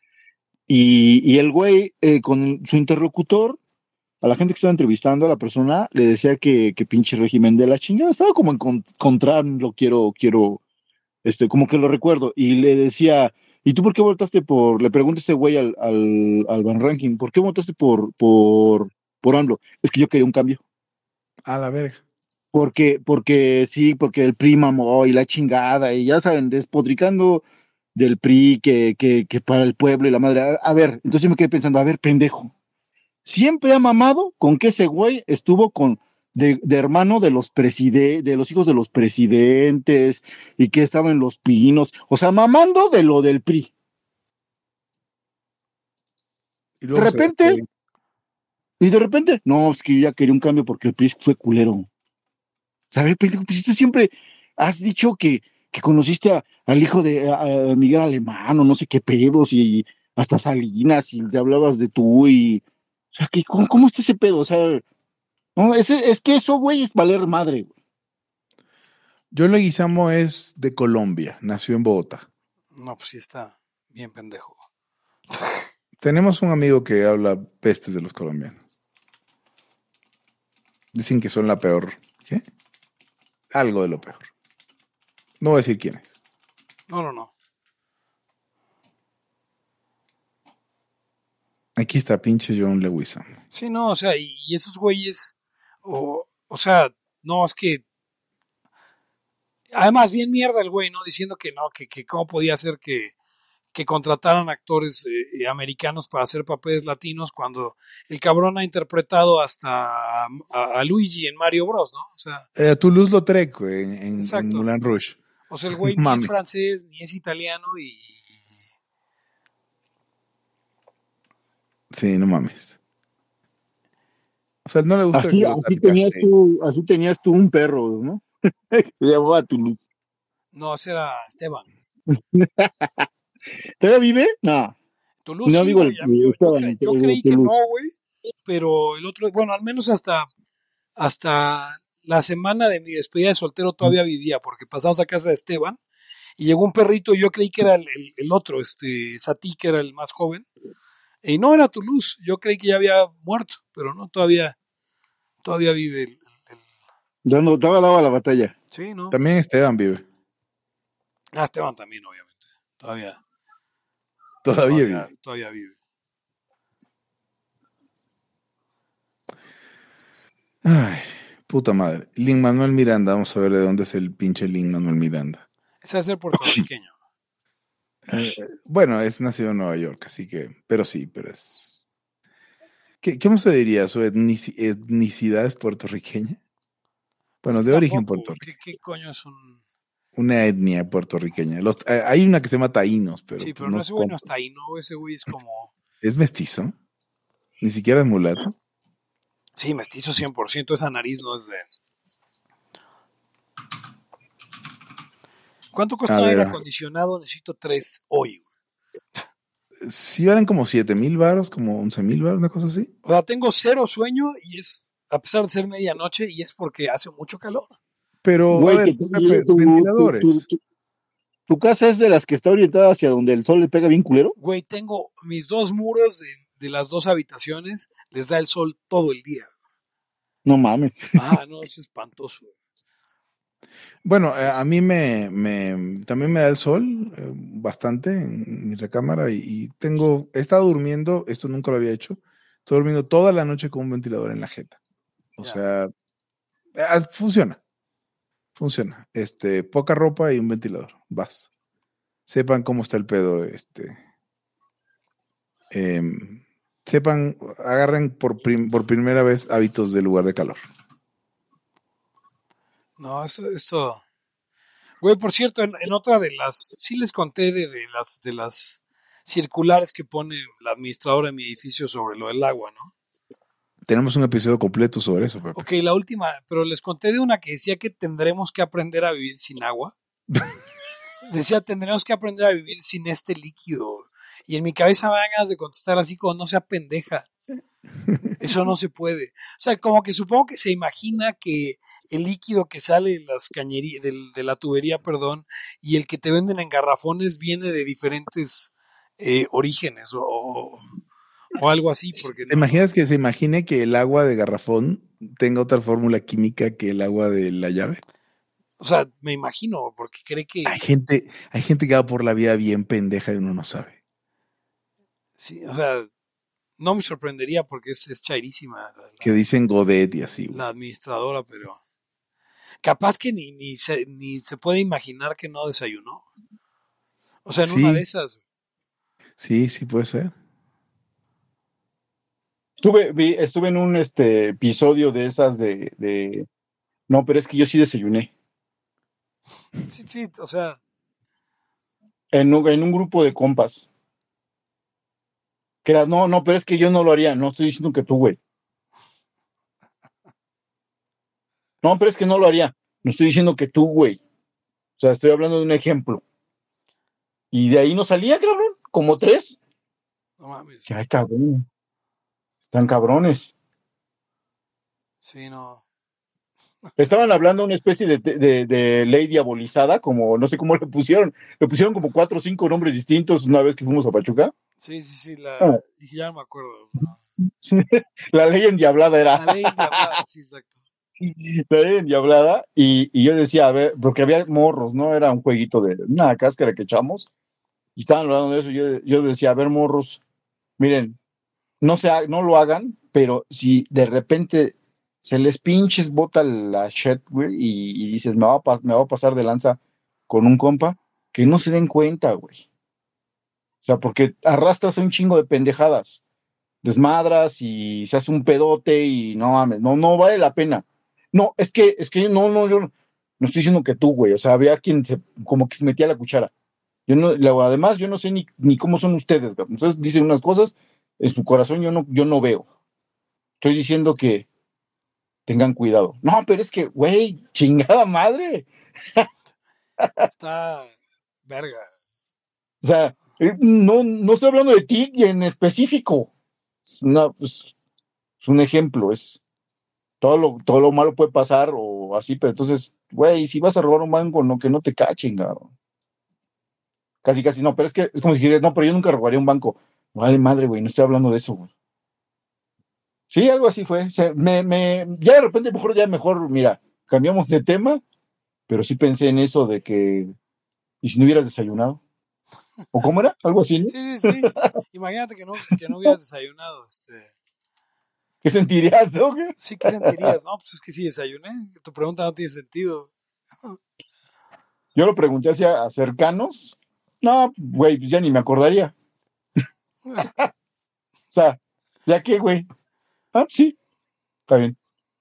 Y, y el güey, eh, con su interlocutor, a la gente que estaba entrevistando a la persona, le decía que, que pinche régimen de la chingada. Estaba como en contra, lo quiero, quiero, este, como que lo recuerdo. Y le decía, ¿y tú por qué votaste por, le pregunta ese güey al, al, al Van Ranking, ¿por qué votaste por, por, por AMLO? Es que yo quería un cambio. A la verga. Porque, porque sí, porque el P R I mamó y la chingada, y ya saben, despotricando del P R I, que, que, que para el pueblo y la madre. A, a ver, entonces yo me quedé pensando, a ver, pendejo. Siempre ha mamado con que ese güey estuvo con de, de hermano de los preside, de los hijos de los presidentes, y que estaba en Los Pinos, o sea, mamando de lo del P R I. Y De repente, se... y de repente, no, es que yo ya quería un cambio porque el P R I fue culero. ¿Sabes, pendejo? Pues usted siempre, has dicho que, que conociste a- al hijo de a- a Miguel Alemán o no sé qué pedos y hasta Salinas y te hablabas de tú y... O sea, que, ¿cómo, cómo está ese pedo? O sea, no, ese, es que eso, güey, es valer madre, güey. John Leguizamo es de Colombia, nació en Bogotá. No, pues sí está bien pendejo. Tenemos un amigo que habla pestes de los colombianos. Dicen que son la peor. ¿Qué? Algo de lo peor. No voy a decir quién es. No, no, no. Aquí está pinche John Leguizamo. Sí, no, o sea, y, y esos güeyes, o, o sea, no, es que, además, bien mierda el güey, ¿no? Diciendo que no, que, que cómo podía ser que, que contrataran actores eh, eh, americanos para hacer papeles latinos cuando el cabrón ha interpretado hasta a, a- a Luigi en Mario Bros, ¿no? O sea, Eh, Toulouse-Lautrec, güey, en, en, en exacto. Moulin Rouge. O sea, el güey No ni es mames. francés, ni es italiano y... Sí, no mames. O sea, no le gusta Así, que lo así tenías typecasteen. tú, así tenías tú un perro, ¿no? Se llamaba Toulouse. No, ese era Esteban. ¿Todavía vive? No, Toulouse no sí, digo el, güey. a mí- Yo, el yo, Esteban, cre- el, yo el creí que no, Toulouse. güey, pero el otro, bueno, al menos hasta, hasta la semana de mi despedida de soltero todavía vivía, porque pasamos a casa de Esteban y llegó un perrito y yo creí que era el, el- el otro, este, Satí, que era el más joven, y no era Toulouse, yo creí que ya había muerto, pero no, todavía, todavía vive el, el- Dando, daba, daba la batalla. sí, ¿no? También Esteban vive. Ah, Esteban también, obviamente, todavía, Todavía todavía, vive. todavía vive. Ay, puta madre. Lin-Manuel Miranda. Vamos a ver de dónde es el pinche Lin-Manuel Miranda. Ese es ser puertorriqueño. Eh, bueno, es nacido en Nueva York, así que... Pero sí, pero es... ¿Qué, ¿Cómo se diría? ¿Su etnici- etnicidad es puertorriqueña? Bueno, Es que de origen tampoco, ¿qué, puertorriqueño. qué coño es un...? Una etnia puertorriqueña. Los, eh, hay una que se llama taínos, pero Sí, pues, pero no no es ese güey no como- está ahí, ¿no? Ese güey es como... ¿Es mestizo? Ni siquiera es mulato. Sí, mestizo cien por ciento, esa nariz no es de... ¿Cuánto A cuesta un ver, aire acondicionado? Necesito tres hoy, güey. si eran como siete mil varos, como once mil varos, una cosa así. O sea, tengo cero sueño y es, a pesar de ser medianoche, y es porque hace mucho calor. Pero, Güey, a ver, que tu, Pepe, tu- tu- ventiladores. tu- tu- tu casa es de las que está orientada hacia donde el sol le pega bien culero. Güey, tengo mis dos muros de, de las dos habitaciones, les da el sol todo el día. No mames. Ah, no, es espantoso. Bueno, eh, a mí me, me también me da el sol eh, bastante en mi recámara y, y tengo, he estado durmiendo, esto nunca lo había hecho, estoy durmiendo toda la noche con un ventilador en la jeta. O Ya. sea, eh, funciona, funciona. Este, poca ropa y un ventilador, vas. Sepan cómo está el pedo, este. em, sepan, agarren por, prim- por primera vez hábitos del lugar de calor. No, esto, esto... Güey, por cierto, en, en otra de las... Sí les conté de, de las de las circulares que pone la administradora de mi edificio sobre lo del agua, ¿no? Tenemos un episodio completo sobre eso, Pepe. Ok, la última, pero les conté de una que decía que tendremos que aprender a vivir sin agua. Decía, tendremos que aprender a vivir sin este líquido. Y en mi cabeza me dan ganas de contestar así como, no sea pendeja. Eso no se puede. O sea, como que supongo que se imagina que el líquido que sale de las cañerías, de la tubería, perdón, y el que te venden en garrafones viene de diferentes eh, orígenes o, o, o algo así. Porque ¿Te no, imaginas que se imagine que el agua de garrafón tenga otra fórmula química que el agua de la llave? o sea, me imagino, porque cree que... Hay gente, hay gente que va por la vida bien pendeja y uno no sabe. Sí, o sea, no me sorprendería porque es, es chairísima la, la, Que dicen Godet y así. güey. la administradora, pero capaz que ni, ni, se, ni se puede imaginar que no desayunó. O sea, en Sí. una de esas. Sí, sí puede ser. Estuve, vi- estuve en un este, episodio de esas de, de... No, pero es que yo sí desayuné. Sí, sí, o sea, En un, en un grupo de compas. Que era, no, no, pero es que yo no lo haría. No estoy diciendo que tú, güey. No, pero es que no lo haría. No estoy diciendo que tú, güey. O sea, estoy hablando de un ejemplo. Y de ahí no salía, cabrón, como tres. No mames. Que ay, cabrón. Están cabrones. Sí, no. Estaban hablando de una especie de, de, de ley diabolizada, como no sé cómo le pusieron. Le pusieron como cuatro o cinco nombres distintos una vez que fuimos a Pachuca. Sí, sí, sí, la... Ah. ya no me acuerdo. La ley endiablada era. La ley endiablada, sí, exacto. La ley endiablada. Y, y yo decía, a ver, porque había morros, ¿no? Era un jueguito de una cáscara que echamos. Y estaban hablando de eso. Yo, yo decía, a ver, morros, miren, no, se ha, no lo hagan, pero si de repente se les pinches bota la shit, güey, y, y dices, me va, a me va a pasar de lanza con un compa, que no se den cuenta, güey. O sea, porque arrastras a un chingo de pendejadas, desmadras y se hace un pedote y no mames, no, no vale la pena. No, es que, es que no, no, yo no estoy diciendo que tú, güey, o sea, había quien se, como que se metía la cuchara. Yo no, además, yo no sé ni, ni cómo son ustedes, güey. Ustedes dicen unas cosas, en su corazón yo no, yo no veo. Estoy diciendo que tengan cuidado. No, pero es que, güey, chingada madre. Está verga. O sea, no, no estoy hablando de ti en específico. Es, una, pues, es un ejemplo, es todo lo, todo lo malo puede pasar o así, pero entonces, güey, si vas a robar un banco, no, que no te cachen, cabrón. Casi, casi, no, pero es que es como si dijeras, no, pero yo nunca robaría un banco. Vale, madre, güey, no estoy hablando de eso, güey. Sí, algo así fue. O sea, me, me, ya de repente, mejor, ya mejor, mira, cambiamos de tema, pero sí pensé en eso de que, ¿y si no hubieras desayunado? ¿O cómo era? Algo así, ¿no? Sí, sí, sí. Imagínate que no, que no hubieras desayunado. Este... ¿Qué sentirías, no? Sí, ¿qué sentirías? No, pues es que sí desayuné. Tu pregunta no tiene sentido. Yo lo pregunté hacia cercanos. No, güey, ya ni me acordaría. O sea, ¿ya qué, güey? Ah, sí, está bien.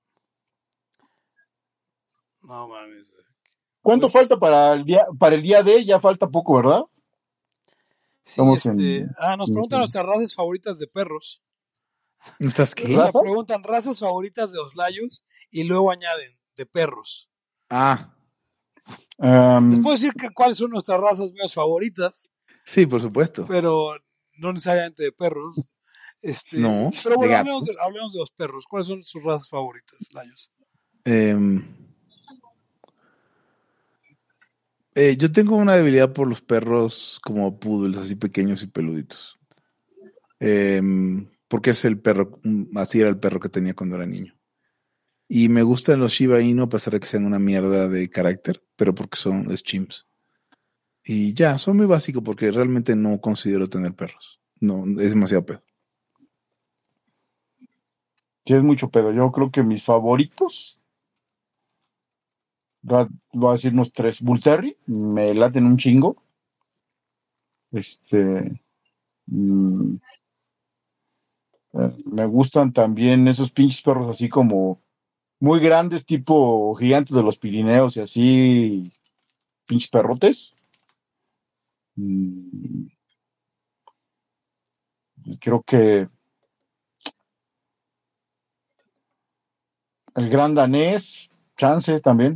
No mames, güey. ¿Cuánto Pues, falta para el día, para el día de? Ya falta poco, ¿verdad? sí, Estamos este. en, Ah, nos en preguntan nuestras razas favoritas de perros. ¿Estás O qué? sea, ¿raza? preguntan razas favoritas de oslayos y luego añaden de perros. Ah, Les Um, puedo decir que cuáles son nuestras razas mías favoritas, sí, por supuesto. pero no necesariamente de perros. Este, No, pero de bueno, hablemos gatos. de, hablemos de los perros. ¿Cuáles son sus razas favoritas, Layos? Em, eh, yo tengo una debilidad por los perros como poodles, así pequeños y peluditos. Em, porque es el perro, mm, así era el perro que tenía cuando era niño. Y me gustan los Shiba Inu a pesar de que sean una mierda de carácter, pero porque son es chimps. Y ya, son muy básicos porque realmente no considero tener perros. No, es demasiado pedo. sí, es mucho pedo. Yo creo que mis favoritos, va- voy a decir unos tres. Bull Terry, me laten un chingo. Este, mm, eh, me gustan también esos pinches perros así como muy grandes, tipo gigantes de los Pirineos y así, pinches perrotes. Mm, creo que el gran danés, chance también.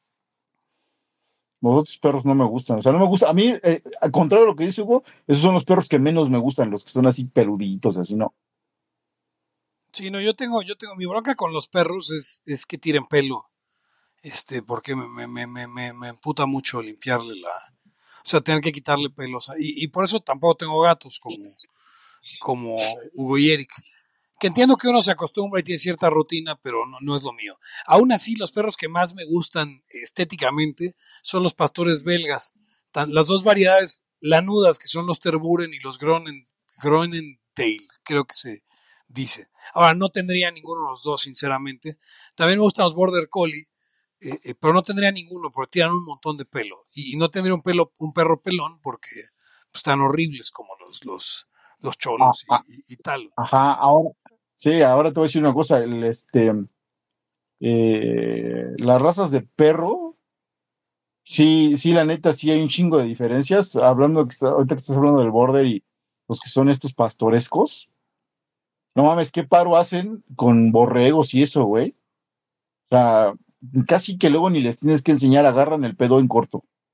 Los otros perros no me gustan. O sea, no me gusta. A mí, eh, al contrario de lo que dice Hugo, esos son los perros que menos me gustan, los que son así peluditos, así, ¿no? Sí, no, yo tengo, yo tengo, mi bronca con los perros es, es que tiren pelo. Este, porque me, me, me, me, me me emputa mucho limpiarle la, o sea, tener que quitarle pelos. Y, y por eso tampoco tengo gatos como, como Hugo y Eric. Que entiendo que uno se acostumbra y tiene cierta rutina, pero no, no es lo mío. Aún así, los perros que más me gustan estéticamente son los pastores belgas. Tan- las dos variedades lanudas, que son los Terburen y los Gronen, Groenendael, creo que se dice. Ahora, no tendría ninguno de los dos, sinceramente. También me gustan los Border Collie, eh, eh, pero no tendría ninguno porque tiran un montón de pelo. Y, y no tendría un, pelo, un perro pelón porque pues, están horribles como los, los, los Ah, cholos y, ah, y, y tal. ajá, ahora, sí, ahora te voy a decir una cosa. El, este, eh, las razas de perro, sí, sí, la neta, sí hay un chingo de diferencias. Hablando, que está- ahorita que estás hablando del border y los que son estos pastorescos, no mames, qué paro hacen con borregos y eso, güey. O sea, casi que luego ni les tienes que enseñar, agarran el pedo en corto.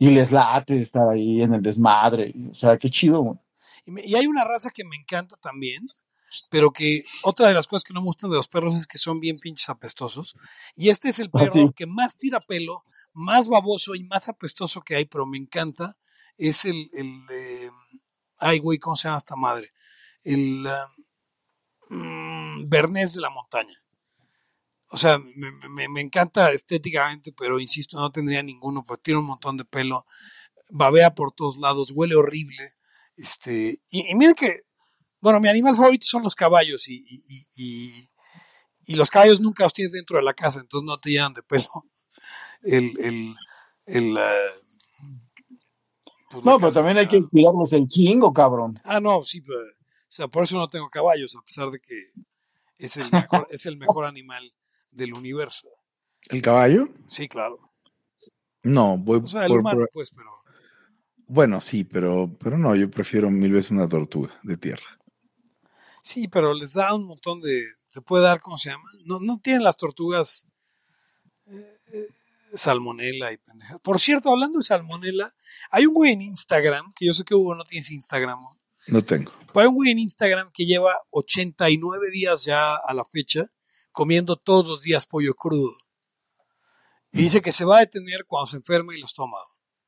y les late estar ahí en el desmadre. O sea, qué chido, güey. Y, me, y hay una raza que me encanta también, pero que otra de las cosas que no me gustan de los perros es que son bien pinches apestosos. Y este es el perro Ah, sí. que más tira pelo, más baboso y más apestoso que hay, pero me encanta. Es el, el eh, ay, güey, ¿cómo se llama esta madre? El uh, mm, Bernés de la montaña. O sea, me, me, me encanta estéticamente, pero insisto, no tendría ninguno, porque tiene un montón de pelo, babea por todos lados, huele horrible. Este, y, y miren que, bueno, mi animal favorito son los caballos, y, y, y, y, y los caballos nunca los tienes dentro de la casa, entonces no te llenan de pelo. El, el, el, uh, pues la No, pero casa. también hay que cuidarlos el chingo, cabrón. Ah, no, sí, pero, o sea, por eso no tengo caballos, a pesar de que es el mejor, es el mejor animal del universo. ¿El caballo? Sí, claro. No, voy O sea, el por, humano, por- pues, pero... Bueno, sí, pero, pero no, yo prefiero mil veces una tortuga de tierra. Sí, pero les da un montón de... Te puede dar, ¿cómo se llama? No, no tienen las tortugas salmonela y pendejas. Por cierto, hablando de salmonela, hay un güey en Instagram, que yo sé que Hugo no tienes Instagram, No tengo. pero hay un güey en Instagram que lleva ochenta y nueve días ya a la fecha comiendo todos los días pollo crudo. Y dice que se va a detener cuando se enferme y lo estómago.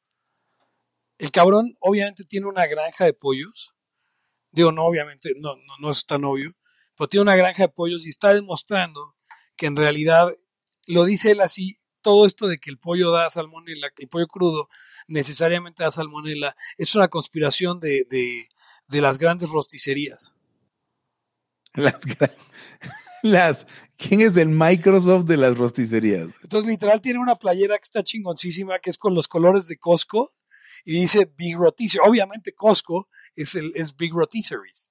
El cabrón obviamente tiene una granja de pollos. Digo, no, obviamente, no, no, no es tan obvio, pero tiene una granja de pollos y está demostrando que en realidad, lo dice él así, todo esto de que el pollo da salmonela, que el pollo crudo necesariamente da salmonela, es una conspiración de, de, de las grandes rosticerías. Las, gra- las, ¿quién es el Microsoft de las rosticerías? Entonces, literal, tiene una playera que está chingoncísima, que es con los colores de Costco, y dice Big Rotisserie. Obviamente, Costco es, el, es Big Rotisseries.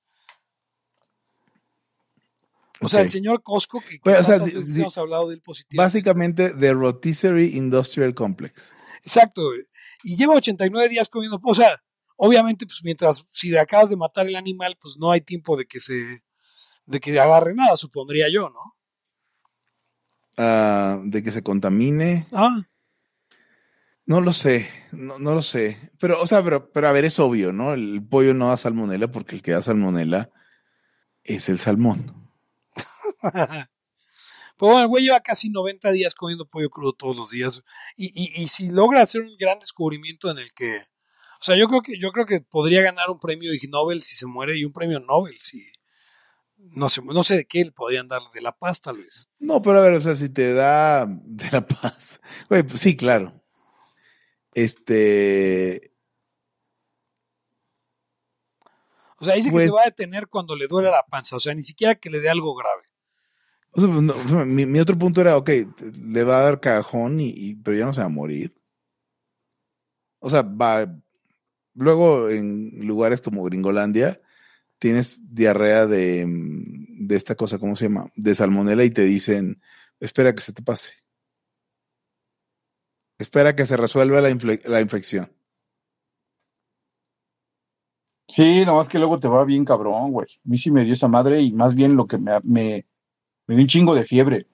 O sea, Ok. el señor Costco, que, que Pues, o sea, tantas di- veces di- hemos hablado de él positivamente. básicamente The Rotisserie Industrial Complex. Exacto, güey. Y lleva ochenta y nueve días comiendo. O sea, obviamente, pues mientras, si acabas de matar el animal, pues no hay tiempo de que se, de que agarre nada, supondría yo, ¿no? Ah, de que se contamine. Ah, No lo sé, no, no lo sé. Pero, o sea, pero, pero a ver, es obvio, ¿no? El pollo no da salmonela porque el que da salmonela es el salmón. Pero bueno, el güey lleva casi noventa días comiendo pollo crudo todos los días. Y, y, y si logra hacer un gran descubrimiento en el que. O sea, yo creo que, yo creo que podría ganar un premio Ig Nobel si se muere y un premio Nobel si. No sé, no sé de qué le podrían dar, de la paz tal vez. No, pero a ver, o sea, si te da de la paz. Güey, pues sí, claro. Este, O sea, dice que se pues, va a detener cuando le duele la panza. O sea, ni siquiera que le dé algo grave. o sea, pues, no, o sea, mi, mi otro punto era, ok, te- le va a dar cajón, y, y- pero ya no se va a morir. O sea, va, luego en lugares como Gringolandia tienes diarrea de, mm, de esta cosa, ¿cómo se llama? De salmonela y te dicen, espera que se te pase. Espera que se resuelva la, infle- la infección. Sí, nomás que luego te va bien cabrón, güey. A mí sí me dio esa madre y más bien lo que me, me, me dio un chingo de fiebre.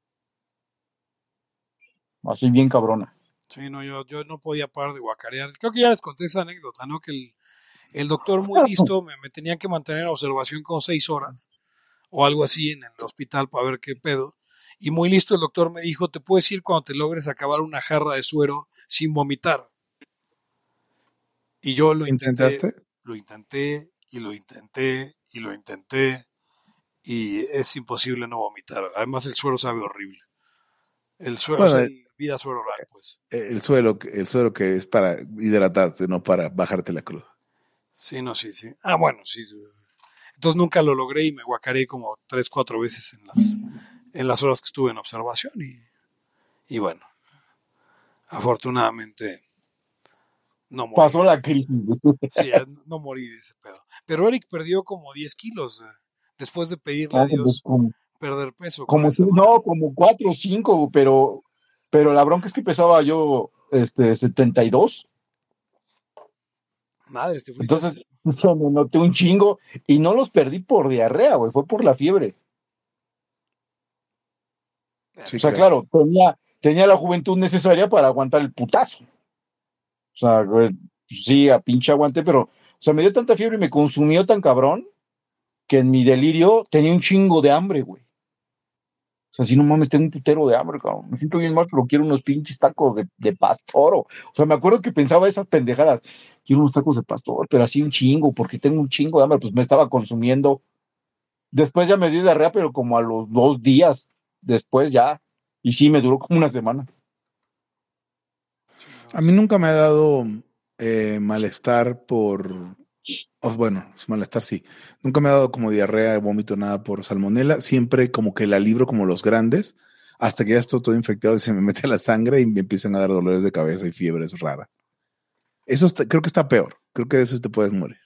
Así bien cabrona. Sí, no, yo, yo no podía parar de guacarear. Creo que ya les conté esa anécdota, ¿no? Que el, el doctor muy listo me, me tenía que mantener en observación como seis horas o algo así en el hospital para ver qué pedo. Y muy listo el doctor me dijo, te puedes ir cuando te logres acabar una jarra de suero sin vomitar. Y yo lo intenté, ¿Intentaste? lo intenté y lo intenté y lo intenté y es imposible no vomitar. Además el suero sabe horrible. El suero, o sea, Bueno, el vida suero oral, pues. el suelo, el suero que es para hidratarte, no para bajarte la cruz. Sí, no, sí, sí. Ah, bueno, sí. Entonces nunca lo logré y me guacaré como tres, cuatro veces en las, en las horas que estuve en observación y, y bueno, afortunadamente no morí. Pasó la crisis. Sí, eh, no morí de ese pedo. Pero Eric perdió como diez kilos eh, después de pedirle a No, pues, Dios como, perder peso con como esa si- madre. no, como cuatro o cinco, pero, pero la bronca es que pesaba yo este setenta y dos. Madre, te fuiste. Entonces, se me noté un chingo y no los perdí por diarrea, güey, fue por la fiebre. Sí, O sea, claro. claro, tenía, tenía la juventud necesaria para aguantar el putazo. O sea, güey, sí, a pinche aguante, pero, o sea, me dio tanta fiebre y me consumió tan cabrón que en mi delirio tenía un chingo de hambre, güey. O sea, si no mames, tengo un putero de hambre, cabrón. Me siento bien mal, pero quiero unos pinches tacos de, de pastor. O, o sea, me acuerdo que pensaba esas pendejadas. Quiero unos tacos de pastor, pero así un chingo, porque tengo un chingo de hambre. Pues me estaba consumiendo. Después ya me dio diarrea, pero como a los dos días después ya. Y sí, me duró como una semana. A mí nunca me ha dado eh, malestar por, o bueno, malestar sí. Nunca me ha dado como diarrea, vómito, nada por salmonela. Siempre como que la libro como los grandes, hasta que ya estoy todo infectado y se me mete la sangre y me empiezan a dar dolores de cabeza y fiebres raras. Eso está, creo que está peor. Creo que de eso te puedes morir.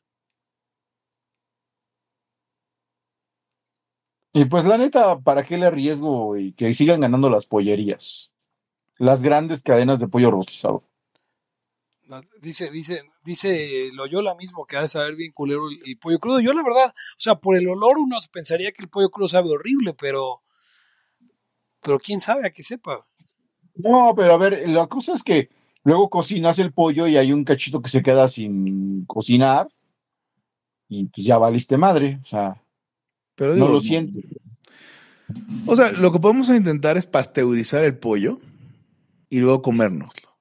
Y pues la neta, ¿para qué le arriesgo y que sigan ganando las pollerías? Las grandes cadenas de pollo rostizado. Dice, dice, dice Loyola mismo que ha de saber bien culero el, el pollo crudo. Yo la verdad, o sea, por el olor uno pensaría que el pollo crudo sabe horrible, pero, pero quién sabe a qué sepa. No, pero a ver, la cosa es que luego cocinas el pollo y hay un cachito que se queda sin cocinar y pues ya valiste madre, o sea, Pero no digo, lo sientes. o sea, lo que podemos intentar es pasteurizar el pollo y luego comérnoslo.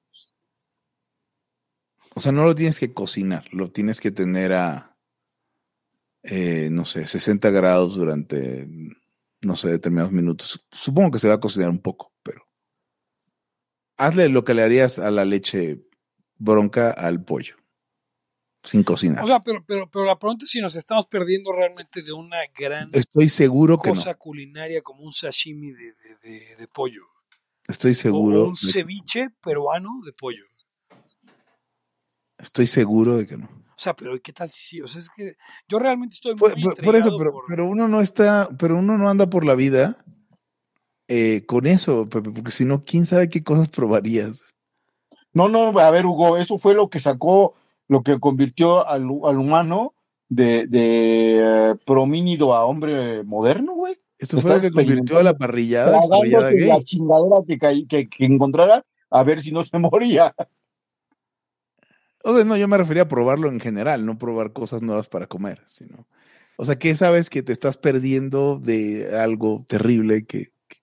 O sea, no lo tienes que cocinar, lo tienes que tener a, eh, no sé, sesenta grados durante, no sé, determinados minutos. Supongo que se va a cocinar un poco, pero hazle lo que le harías a la leche bronca al pollo, sin cocinar. O sea, pero, pero, pero la pregunta es si nos estamos perdiendo realmente de una gran Estoy seguro que cosa no. culinaria como un sashimi de, de, de, de pollo. Estoy O, seguro. o un ceviche peruano de pollo. Estoy seguro de que no. O sea, pero ¿qué tal si sí? O sea, es que yo realmente estoy muy Por, por, por eso, intrigado pero, por... pero uno no está, pero uno no anda por la vida eh, con eso, Pepe, porque si no, quién sabe qué cosas probarías. No, no, a ver, Hugo, eso fue lo que sacó, lo que convirtió al, al humano de, de eh, promínido a hombre moderno, güey. Esto fue Estar lo que convirtió a experimentando, la parrillada en parrillada tragándose la gay. chingadera que, caí- que, que encontrara a ver si no se moría. O sea, no, yo me refería a probarlo en general, no probar cosas nuevas para comer, sino. O sea, ¿qué sabes que te estás perdiendo de algo terrible que, que-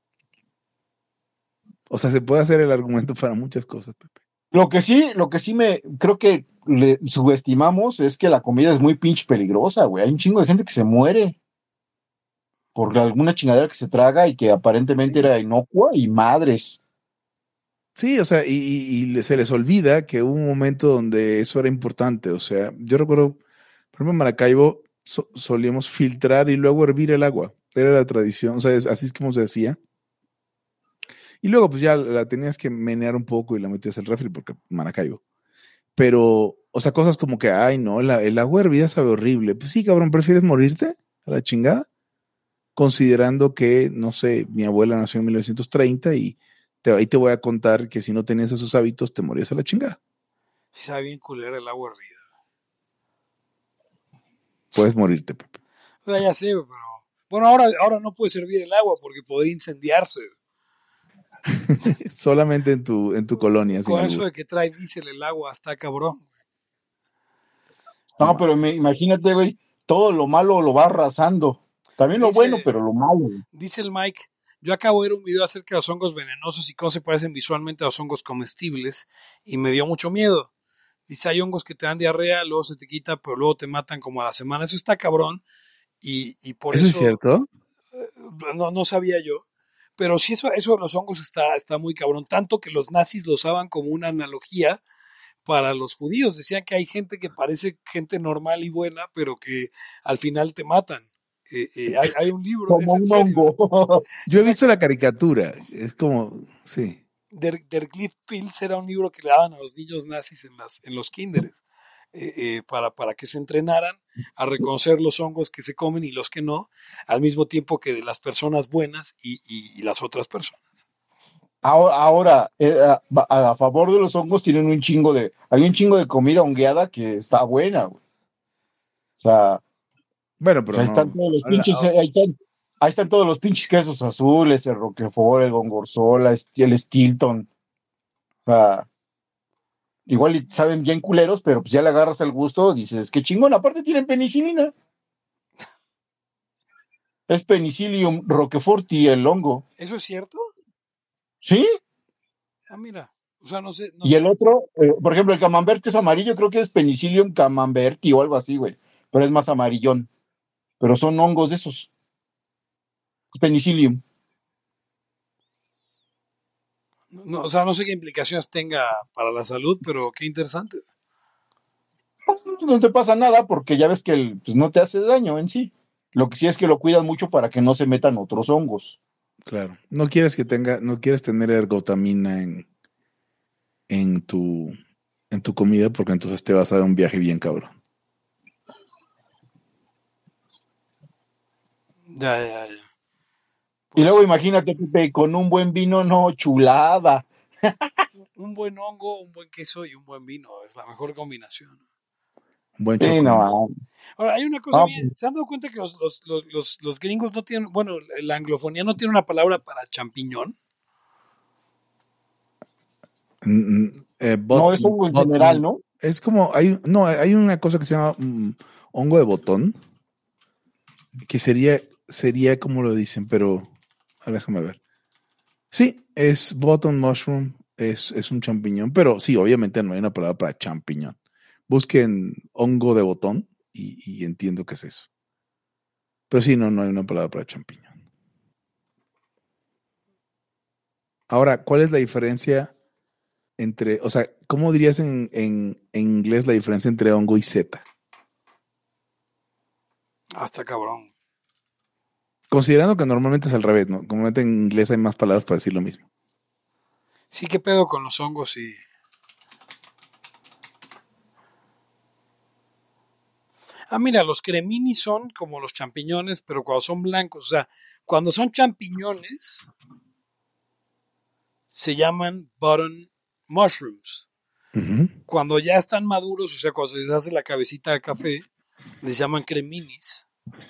o sea, se puede hacer el argumento para muchas cosas, Pepe. Lo que sí, lo que sí me creo que le subestimamos es que la comida es muy pinche peligrosa, güey. Hay un chingo de gente que se muere por alguna chingadera que se traga y que aparentemente Sí. era inocua y madres. Sí, o sea, y, y- y se les olvida que hubo un momento donde eso era importante. O sea, yo recuerdo, por ejemplo, en Maracaibo so- solíamos filtrar y luego hervir el agua. Era la tradición, o sea, es- así es como se hacía. Y luego, pues ya la tenías que menear un poco y la metías al refri porque Maracaibo. Pero, o sea, cosas como que, ay, no, la, el agua hervida sabe horrible. Pues sí, cabrón, ¿prefieres morirte a la chingada? Considerando que, no sé, mi abuela nació en mil novecientos treinta y te, ahí te voy a contar que si no tenías esos hábitos te morías a la chingada. Si sabe bien culera el agua hervida. Puedes morirte, Pepe. O sea, ya sé, pero... Bueno, ahora, ahora no puede servir el agua porque podría incendiarse. Solamente en tu, en tu colonia, sin Con eso albur. de que trae diésel el agua, está cabrón. No, No, pero me, imagínate, güey, todo lo malo lo va arrasando. También lo bueno, Dice, pero lo malo, güey. dice el Mike, yo acabo de ver un video acerca de los hongos venenosos y cómo se parecen visualmente a los hongos comestibles y me dio mucho miedo. Dice, hay hongos que te dan diarrea, luego se te quita, pero luego te matan como a la semana. Eso está cabrón y, y por ¿eso es eso cierto? no, no sabía yo. Pero sí, eso, eso de los hongos está, está muy cabrón. Tanto que los nazis lo usaban como una analogía para los judíos. Decían que hay gente que parece gente normal y buena, pero que al final te matan. Eh, eh, hay, hay un libro, es Como en un serio. hongo. Yo he visto Exacto. la caricatura. Es como, sí. Der, Der Glitpilz era un libro que le daban a los niños nazis en, las, en los kinderes eh, eh, para, para que se entrenaran a reconocer los hongos que se comen y los que no, al mismo tiempo que de las personas buenas y, y, y las otras personas. Ahora, ahora eh, a, a favor de los hongos tienen un chingo de, hay un chingo de comida hongueada que está buena, güey. O sea, Bueno, pero ahí están no. todos los la- pinches, ahí están, ahí están todos los pinches quesos azules, el Roquefort, el Gorgonzola, el Stilton. O sea, igual y saben bien culeros, pero pues ya le agarras el gusto, dices, qué chingón, aparte tienen penicilina. Es Penicillium roqueforti el hongo. ¿Eso es cierto? ¿Sí? Ah, mira. O sea, no sé. No y sé. el otro, eh, por ejemplo, el camembert que es amarillo, creo que es Penicillium camemberti o algo así, güey. Pero es más amarillón. Pero son hongos de esos. Penicillium. No, o sea, no sé qué implicaciones tenga para la salud, pero qué interesante. No te pasa nada porque ya ves que el, pues, no te hace daño en sí. Lo que sí es que lo cuidas mucho para que no se metan otros hongos. Claro. No quieres que tenga, no quieres tener ergotamina en, en tu, en tu comida porque entonces te vas a dar un viaje bien cabrón. Ya, ya, ya. Y Pues, luego imagínate, Pepe, con un buen vino, no, chulada. un buen hongo, un buen queso y un buen vino es la mejor combinación. Un buen Sí, chocolate. no. Ahora, hay una cosa Ah, bien. ¿Se han dado cuenta que los, los, los, los, los gringos no tienen, bueno, la anglofonía no tiene una palabra para champiñón? Mm, mm, eh, no, bot- es hongo en bottom- general, ¿no? Es como, hay, no, hay una cosa que se llama mm, hongo de botón, que sería, sería como lo dicen, pero ah, déjame ver. Sí, es button mushroom, es, es un champiñón, pero sí, obviamente no hay una palabra para champiñón. Busquen hongo de botón y, y entiendo qué es eso. Pero sí, no, no hay una palabra para champiñón. Ahora, ¿cuál es la diferencia entre, o sea, cómo dirías en, en, en inglés la diferencia entre hongo y seta? Hasta cabrón. Considerando que normalmente es al revés, ¿no? Normalmente en inglés hay más palabras para decir lo mismo. Sí, qué pedo con los hongos y. Ah, mira, los cremini son como los champiñones, pero cuando son blancos. O sea, cuando son champiñones, se llaman button mushrooms. Uh-huh. Cuando ya están maduros, o sea, cuando se les hace la cabecita de café, les llaman creminis.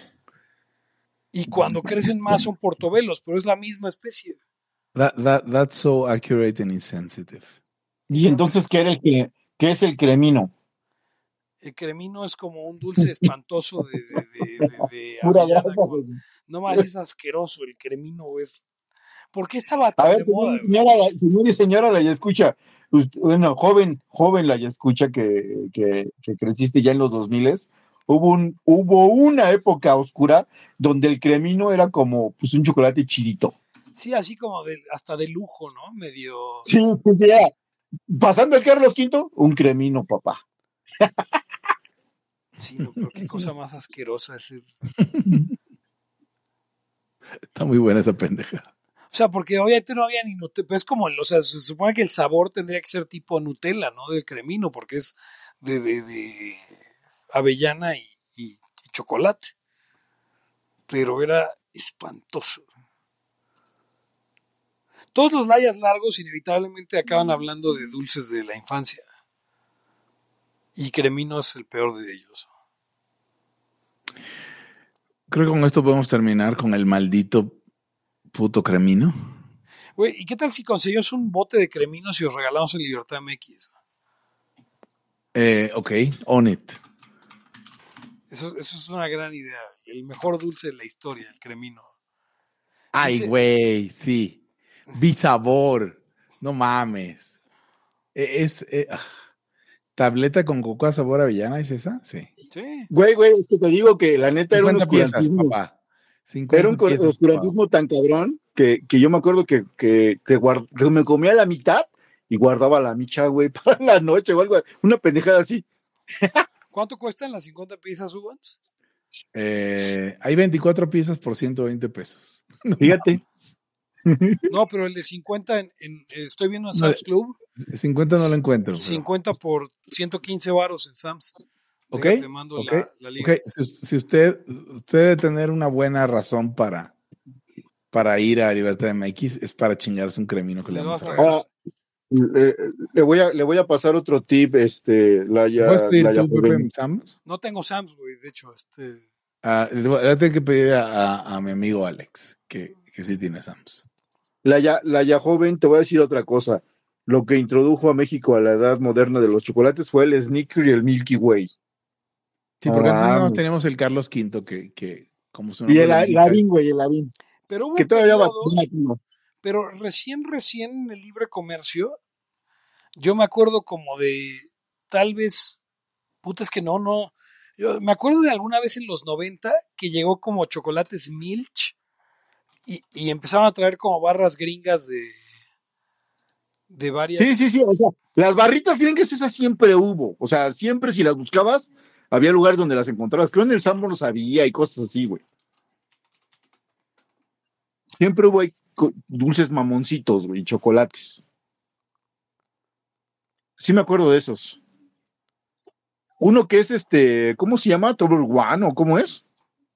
Y cuando crecen más son portobelos, pero es la misma especie. That, that, that's so accurate and insensitive. Y entonces, ¿qué era el que, qué es el cremino? El cremino es como un dulce espantoso de, de, de, de, de Pura avellana. grasa, Con... güey. No más, es asqueroso el cremino. Es... ¿Por qué estaba A tan ver, de señor, moda? y señora, la- señor y señora, la ya escucha. Usted- bueno, joven, joven la ya escucha que, que, que creciste ya en los dos miles. Hubo, un, hubo una época oscura donde el cremino era como pues, un chocolate chidito. Sí, así como de, hasta de lujo, ¿no? Medio... Sí, sí, sí, era. Pasando el Carlos Quinto, un cremino, papá. Sí, no, pero qué cosa más asquerosa ese... Está muy buena esa pendeja. O sea, porque obviamente no había ni Nutella, pues es como, o sea, se supone que el sabor tendría que ser tipo Nutella, ¿no? Del cremino, porque es de, de, de avellana y, y, y chocolate. Pero era espantoso. Todos los layas largos inevitablemente acaban hablando de dulces de la infancia. Y cremino es el peor de ellos. Creo que con esto podemos terminar con el maldito puto cremino. Güey, ¿y qué tal si conseguimos un bote de creminos y os regalamos en Libertad M X? Eh, ok, on it. Eso, eso es una gran idea. El mejor dulce de la historia, el cremino. Ay, Dice- güey, sí. Bisabor. No mames. E- Es, eh, ah. Tableta con cocoa sabor avellana, ¿es esa? Sí. Sí. Güey, güey, es que te digo que la neta era un cincuenta piezas, oscurantismo. papá. Era un cincuenta piezas, oscurantismo tan cabrón que, que yo me acuerdo que, que, que, guard, que me comía la mitad y guardaba la micha, güey, para la noche o algo, una pendejada así. ¿Cuánto cuestan las cincuenta piezas, Ugans? Eh, hay veinticuatro piezas por ciento veinte pesos. Fíjate. No, pero el de cincuenta, en, en, estoy viendo en No, Sam's Club, cincuenta no lo encuentro. Pero... cincuenta por ciento quince varos en Sam's. Ok, Déjate, te mando ok, la, la liga. ok. Si, si usted, usted debe tener una buena razón para, para ir a Libertad M X, es para chingarse un cremino que le, Le vamos vas a a regalar. Ahora, le, le, voy a, le voy a pasar otro tip, este, la ya, ¿Puedes pedir la ya tú, Pepe, joven. en Sam's? No tengo Sam's, güey, de hecho, este... Ah, le voy a tener que pedir a, a, a mi amigo Alex, que, que sí tiene Sam's. La ya, la ya joven, te voy a decir otra cosa. lo que introdujo a México a la edad moderna de los chocolates fue el Snicker y el Milky Way. Sí, porque antes nada más Ah, teníamos el Carlos Quinto que, que como su y nombre el, lo el indica. Harín, güey, el Harín. Pero hubo Que un todavía va. periodo, pero recién, recién en el libre comercio, yo me acuerdo como de, tal vez, puta, es que no, no, yo me acuerdo de alguna vez en los noventa que llegó como chocolates Milch y, y empezaron a traer como barras gringas de, de Sí, sí, varias. sí. O sea, las barritas tienen que esas siempre hubo. O sea, siempre si las buscabas, había lugares donde las encontrabas. Creo en el Sanborns había y cosas así, güey. Siempre hubo ahí co- dulces mamoncitos, güey, y chocolates. Sí me acuerdo de esos. Uno que es este, ¿cómo se llama? ¿Toblerone o cómo es?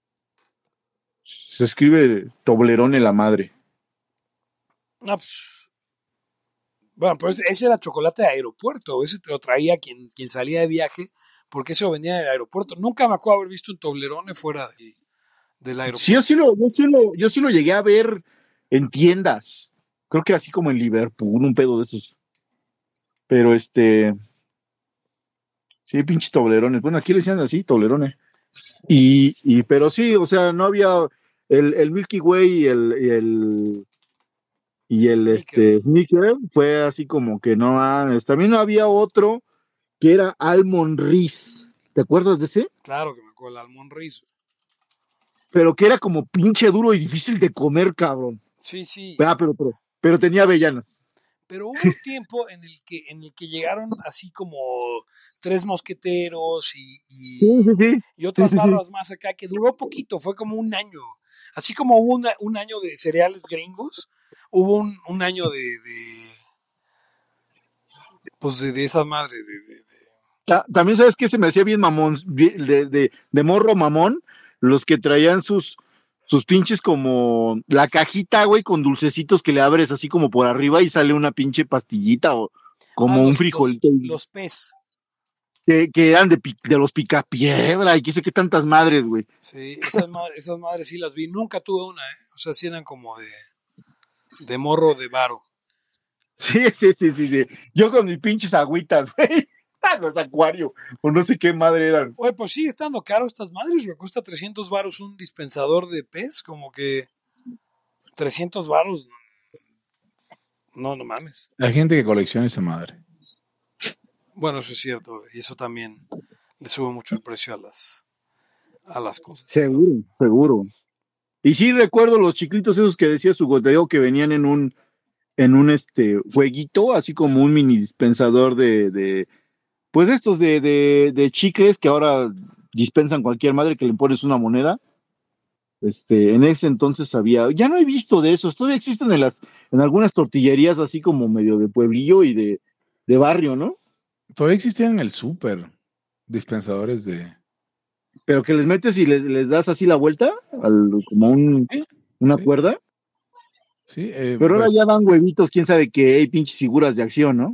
Se escribe Toblerone la madre. No, pues, bueno, pero ese, ese era chocolate de aeropuerto, ese te lo traía quien, quien salía de viaje, porque ese lo vendía del aeropuerto. Nunca me acuerdo haber visto un Toblerone fuera del, del Sí, yo aeropuerto. sí lo, yo sí lo, yo sí lo llegué a ver en tiendas. Creo que así como en Liverpool, un pedo de esos. Pero este, sí, pinches toblerones. Bueno, aquí le decían así, toblerones. Y, y, pero sí, o sea, no había el, el Milky Way y el, y el, y El el sneaker, este, Snicker fue así como que no mames. También había otro que era Almond Riz. ¿Te acuerdas de ese? claro que me acuerdo, el almond rizo. Pero que era como pinche duro y difícil de comer, cabrón. Sí, sí. Ah, pero, pero, pero tenía avellanas. Pero hubo un tiempo en el que, en el que llegaron así como tres mosqueteros y, Sí, y, sí, sí. y Sí, otras sí, sí. barras más acá, que duró poquito, fue como un año. Así como hubo una- un año de cereales gringos, hubo un, un año de, de pues de, de esa madre, de, de- de- Ta- También sabes que se me hacía bien mamón, bien- de, de, de morro mamón, los que traían sus, sus pinches como la cajita, güey, con dulcecitos que le abres así como por arriba y sale una pinche pastillita o ah, como un los, los, frijolito los pez. que, que eran de, pi- de los picapiedra y qué sé qué tantas madres, güey. Sí, esas, ma- esas madres sí las vi. Nunca tuve una, ¿eh? O sea, sí eran como de, de morro de varo. Sí, sí, sí, sí, sí. Yo con mis pinches agüitas, güey. Los acuarios, o no sé qué madre eran. Oye, pues sí, estando caro estas madres, me cuesta trescientos varos un dispensador de pez, como que trescientos varos, no, no mames. Hay gente que colecciona esa madre. Bueno, eso es cierto, y eso también le sube mucho el precio a las, a las cosas, pero Seguro, seguro. Y sí recuerdo los chiclitos esos que decía su goteo que venían en un, en un este jueguito, así como un mini dispensador de, de pues estos de, de, de chicles que ahora dispensan cualquier madre que le pones una moneda. Este, en ese entonces había, ya no he visto de esos, todavía existen en las, en algunas tortillerías así como medio de pueblillo y de, de barrio, ¿no? Todavía existían en el súper dispensadores de... Pero que les metes y les, les das así la vuelta, al, como un, Sí, una sí, cuerda, sí. Eh, pero ahora pues ya dan huevitos, quién sabe qué, hay pinches figuras de acción, ¿no?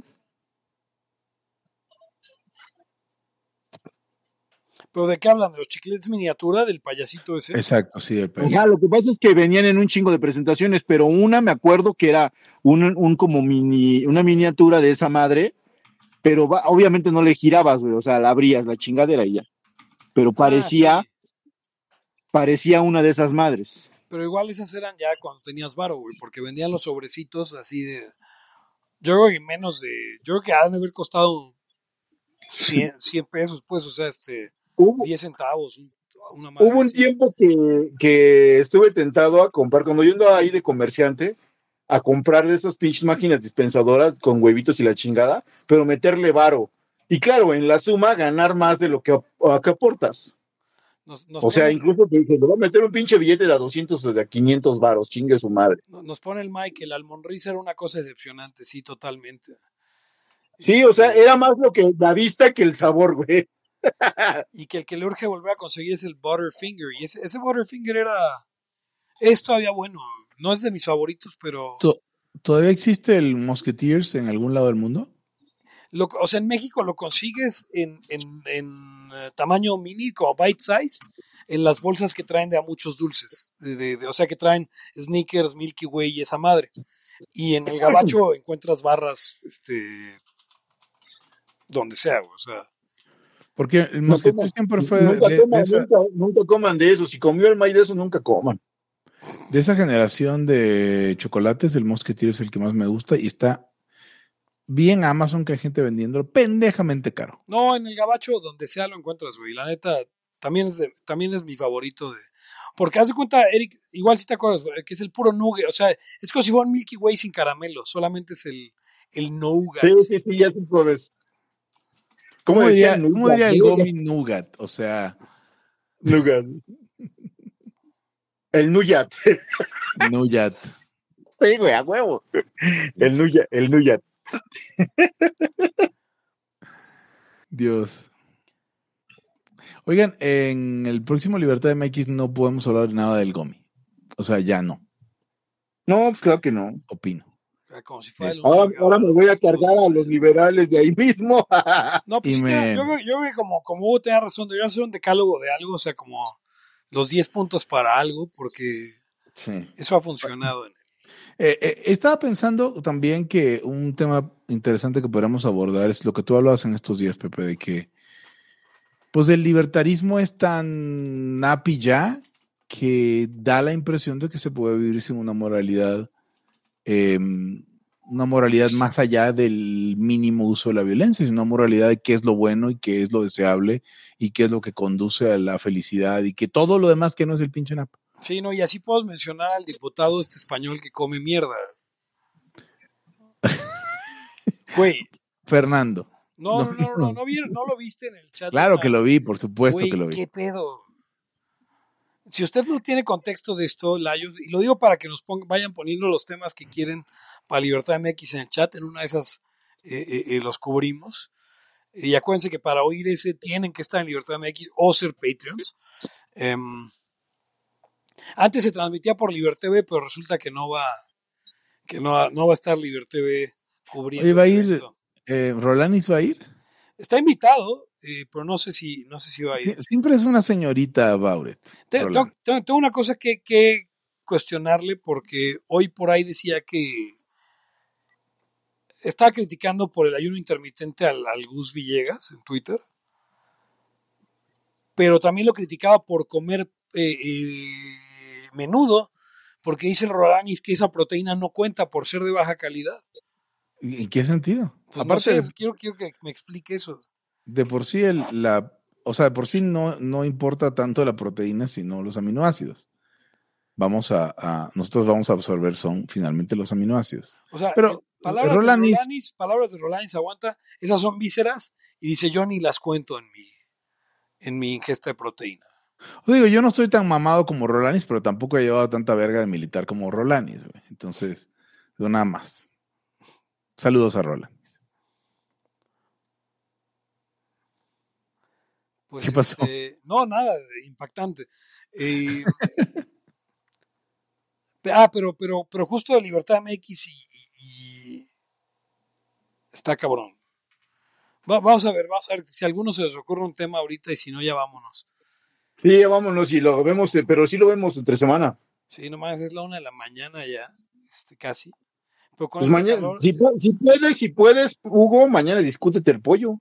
¿pero de qué hablan? ¿De los chicletes miniatura del payasito ese? exacto, sí, el país. Ajá, lo que pasa es que venían en un chingo de presentaciones, pero una me acuerdo que era un, un como mini, una miniatura de esa madre, pero va- obviamente no le girabas, güey, o sea, la abrías la chingadera y ya. Pero Ah, parecía, sí, parecía una de esas madres. pero igual esas eran ya cuando tenías varo, güey, porque vendían los sobrecitos así de, yo creo que menos de, yo creo que han de haber costado cien cien pesos, pues, o sea, este, Hubo, diez centavos, un- una madre hubo un así. tiempo que, que estuve tentado a comprar, cuando yo andaba ahí de comerciante, a comprar de esas pinches máquinas dispensadoras con huevitos y la chingada, pero meterle varo. Y claro, en la suma ganar más de lo que, a que aportas. Nos, nos O sea, pone el, incluso te dije, le voy a meter un pinche billete de a doscientos o de a quinientos varos, chingue su madre. no- nos pone el Mike, el Almonriz era una cosa decepcionante, sí, totalmente. Sí, o sea, Este, era más lo que la vista que el sabor, güey. y que el que le urge volver a conseguir es el Butterfinger, y ese, ese Butterfinger era, es todavía bueno, no es de mis favoritos, pero, To- ¿Todavía existe el Musketeers en algún lado del mundo? lo, o sea, en México lo consigues en, en, en eh, tamaño mini, como bite size, en las bolsas que traen de a muchos dulces, de, de- de- o sea, que traen Snickers, Milky Way y esa madre. Y en el gabacho encuentras barras, este, donde sea, güey, o sea. Porque el No mosquetero coman, siempre fue nunca, de, de coman, esa, nunca, nunca coman de eso. Si comió el maíz de eso, nunca coman. de esa generación de chocolates. El mosquetero es el que más me gusta y está bien Amazon, que hay gente vendiéndolo pendejamente caro. No, en el gabacho, donde sea lo encuentras, güey. La neta, también es, de, también es mi favorito de... Porque haz de cuenta, Eric, igual si te acuerdas, güey, que es el puro nougat. O sea, es como si fuera un Milky Way sin caramelo. Solamente es el, el nougat. Sí, sí, sí, ya tú puedes. ¿Cómo, ¿Cómo diría, decían? ¿cómo diría el Gomi Nougat? O sea, Nougat. El Nuyat. Nougat. Sí, güey, a huevo. El Nuyat, el Nuyat. Dios. Oigan, en el próximo Libertad M X no podemos hablar nada del Gomi. O sea, ya no. No, pues claro que no. Opino. Como si fuera el Ahora, único ahora me voy a cargar gabacho. a los liberales de ahí mismo. No, pues Y sí me- tiene- yo, creo- yo creo que como, como Hugo tenía razón, debería hacer un decálogo de algo, o sea, como los diez puntos para algo, porque Sí. eso ha funcionado en él. Eh, eh, estaba pensando también que un tema interesante que podríamos abordar es lo que tú hablabas en estos días, Pepe, de que pues el libertarismo es tan napi ya que da la impresión de que se puede vivir sin una moralidad, eh, una moralidad más allá del mínimo uso de la violencia, sino una moralidad de qué es lo bueno y qué es lo deseable y qué es lo que conduce a la felicidad y que todo lo demás que no es el pinche nap. Sí, no, y así puedo mencionar al diputado este español que come mierda. Güey, Fernando. no, no, No, no, no, no, no, vi- no lo viste en el chat. de Claro una- que lo vi, por supuesto Güey, que lo vi. ¿qué pedo? Si usted no tiene contexto de esto, Layos, y lo digo para que nos pon- vayan poniendo los temas que quieren para Libertad M X en el chat, en una de esas eh, eh, eh, los cubrimos. Y acuérdense que para oír ese tienen que estar en Libertad M X o ser Patreons. Em, antes se transmitía por Libertad T V, pero resulta que no va, que no, va- no va a estar Libertad T V cubriendo Oye, ¿va a el ir, evento. eh, Rolanis va a ir? Está invitado, eh, pero no sé si, no sé si va a ir. Sie- siempre es una señorita Bauret. Te- Roland. Tengo, tengo- tengo una cosa que, que cuestionarle porque hoy por ahí decía que estaba criticando por el ayuno intermitente al, al Gus Villegas en Twitter, pero también lo criticaba por comer eh, eh, menudo, porque dice el Rolanis que esa proteína no cuenta por ser de baja calidad. ¿Y en qué sentido? Pues no Aparte, sé, quiero, quiero que me explique eso. de por sí, el, la, o sea, de por sí no, no importa tanto la proteína, sino los aminoácidos. Vamos a, a, nosotros vamos a absorber son finalmente los aminoácidos. O sea, Pero en palabras Rolanis- de Rolanis, palabras de Rolanis, aguanta, esas son vísceras, y dice yo ni las cuento en mi, en mi ingesta de proteína. Os digo, yo no estoy tan mamado como Rolanis, pero tampoco he llevado tanta verga de militar como Rolanis, güey. Entonces, digo, nada más. Saludos a Rolanis. Pues, ¿Qué pasó? este, no, nada, impactante. Eh, pe- ah, pero, pero, pero justo de Libertad M X y, y- y está cabrón. Va- vamos a ver, vamos a ver si a alguno se les ocurre un tema ahorita y si no, ya vámonos. Sí, ya vámonos y lo vemos, eh, pero sí lo vemos entre semana. Sí, nomás es la una de la mañana ya, este, casi. Pero con Pues este mañana, calor, si, pu- si puedes, si puedes, Hugo, mañana discútete el pollo.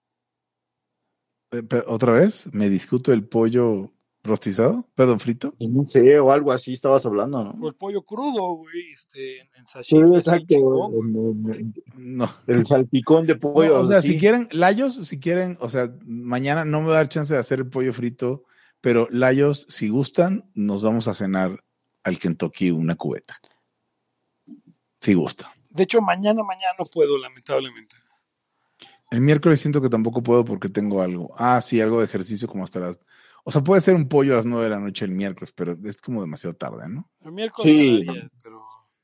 Eh, pero, ¿Otra vez? ¿Me discuto el pollo rostizado? ¿Perdón, frito? No sé, o algo así estabas hablando, o ¿no? el pollo crudo, güey, este, en, en Sí, sashimi, así exacto. chingón, güey. en- en- No. El salpicón de No, pollo. o sea, así. si quieren, Layos, si quieren, o sea, mañana no me va a dar chance de hacer el pollo frito, pero Layos, si gustan, nos vamos a cenar al Kentucky una cubeta. Si gusta. De hecho, mañana, mañana no puedo, lamentablemente. El miércoles siento que tampoco puedo porque tengo algo. Ah, sí, algo de ejercicio como hasta las... O sea, puede ser un pollo a las nueve de la noche el miércoles, pero es como demasiado tarde, ¿no? El miércoles Sí. ganaría, pero...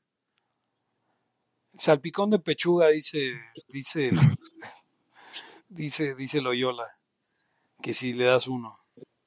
Salpicón de pechuga, dice, dice, dice, dice Loyola, que si le das uno.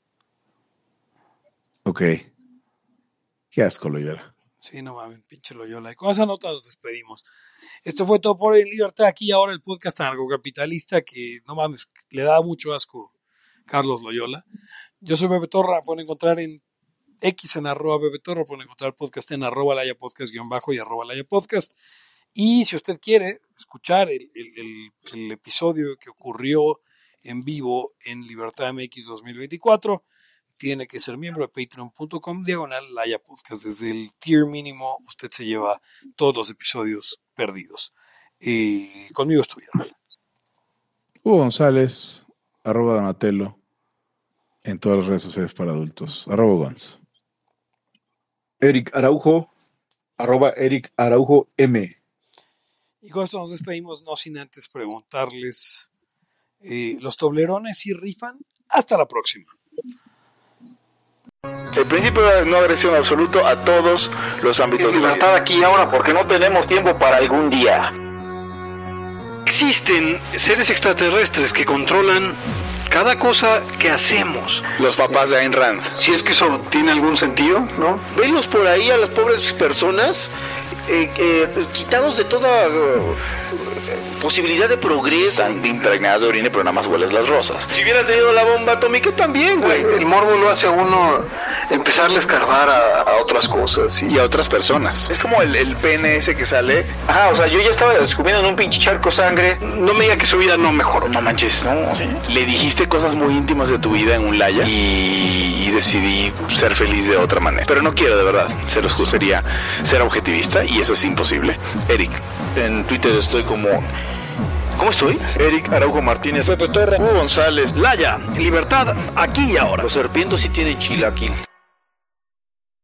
Ok. Qué asco, Loyola. Sí, no mames, pinche Loyola. Y con esa nota nos despedimos. Esto fue todo por hoy en Libertad. Aquí y ahora el podcast anarcocapitalista que, no mames, le da mucho asco Carlos Loyola. Yo soy Pepe Torra, me pueden encontrar en X en arroba bebetorro, pueden encontrar el podcast en arroba laya podcast guión bajo y arroba laya podcast. Y si usted quiere escuchar el, el, el, el episodio que ocurrió en vivo en Libertad M X dos mil veinticuatro, tiene que ser miembro de patreon punto com diagonal laya podcast. Desde el tier mínimo usted se lleva todos los episodios perdidos. Y conmigo estuvieron Hugo González, arroba Donatello, en todas las redes sociales para adultos, arroba Gonz. Eric Araujo, arroba Eric Araujo M. Y con esto nos despedimos, no sin antes preguntarles, eh, ¿los Toblerones sí rifan? Hasta la próxima. El principio de no agresión absoluto a todos los ámbitos. Libertad aquí y ahora porque no tenemos tiempo para algún día. Existen seres extraterrestres que controlan cada cosa que hacemos. Los papás de Ayn Rand. Si es que eso tiene algún sentido, ¿no? Venlos por ahí a las pobres personas eh, eh, quitados de toda uh, posibilidad de progreso. Están impregnadas de orina, pero nada más hueles las rosas. Si hubiera tenido la bomba atómica también, güey. El morbo lo hace a uno empezarle a escarbar a, a otras cosas. Y a otras personas. Es como el, el pene ese que sale. Ajá, o sea, yo ya estaba descubriendo en un pinche charco sangre. No me diga que su vida no mejoró. No manches, no. ¿Sí? Le dijiste cosas muy íntimas de tu vida en un laya y, y decidí ser feliz de otra manera. Pero no quiero, de verdad. Se los gustaría ser objetivista y eso es imposible. Eric, en Twitter estoy como... ¿Cómo estoy? Eric Araujo Martínez, Pepe Torra, Hugo González, Laya, libertad aquí y ahora. Los serpientes sí tienen chilaquil.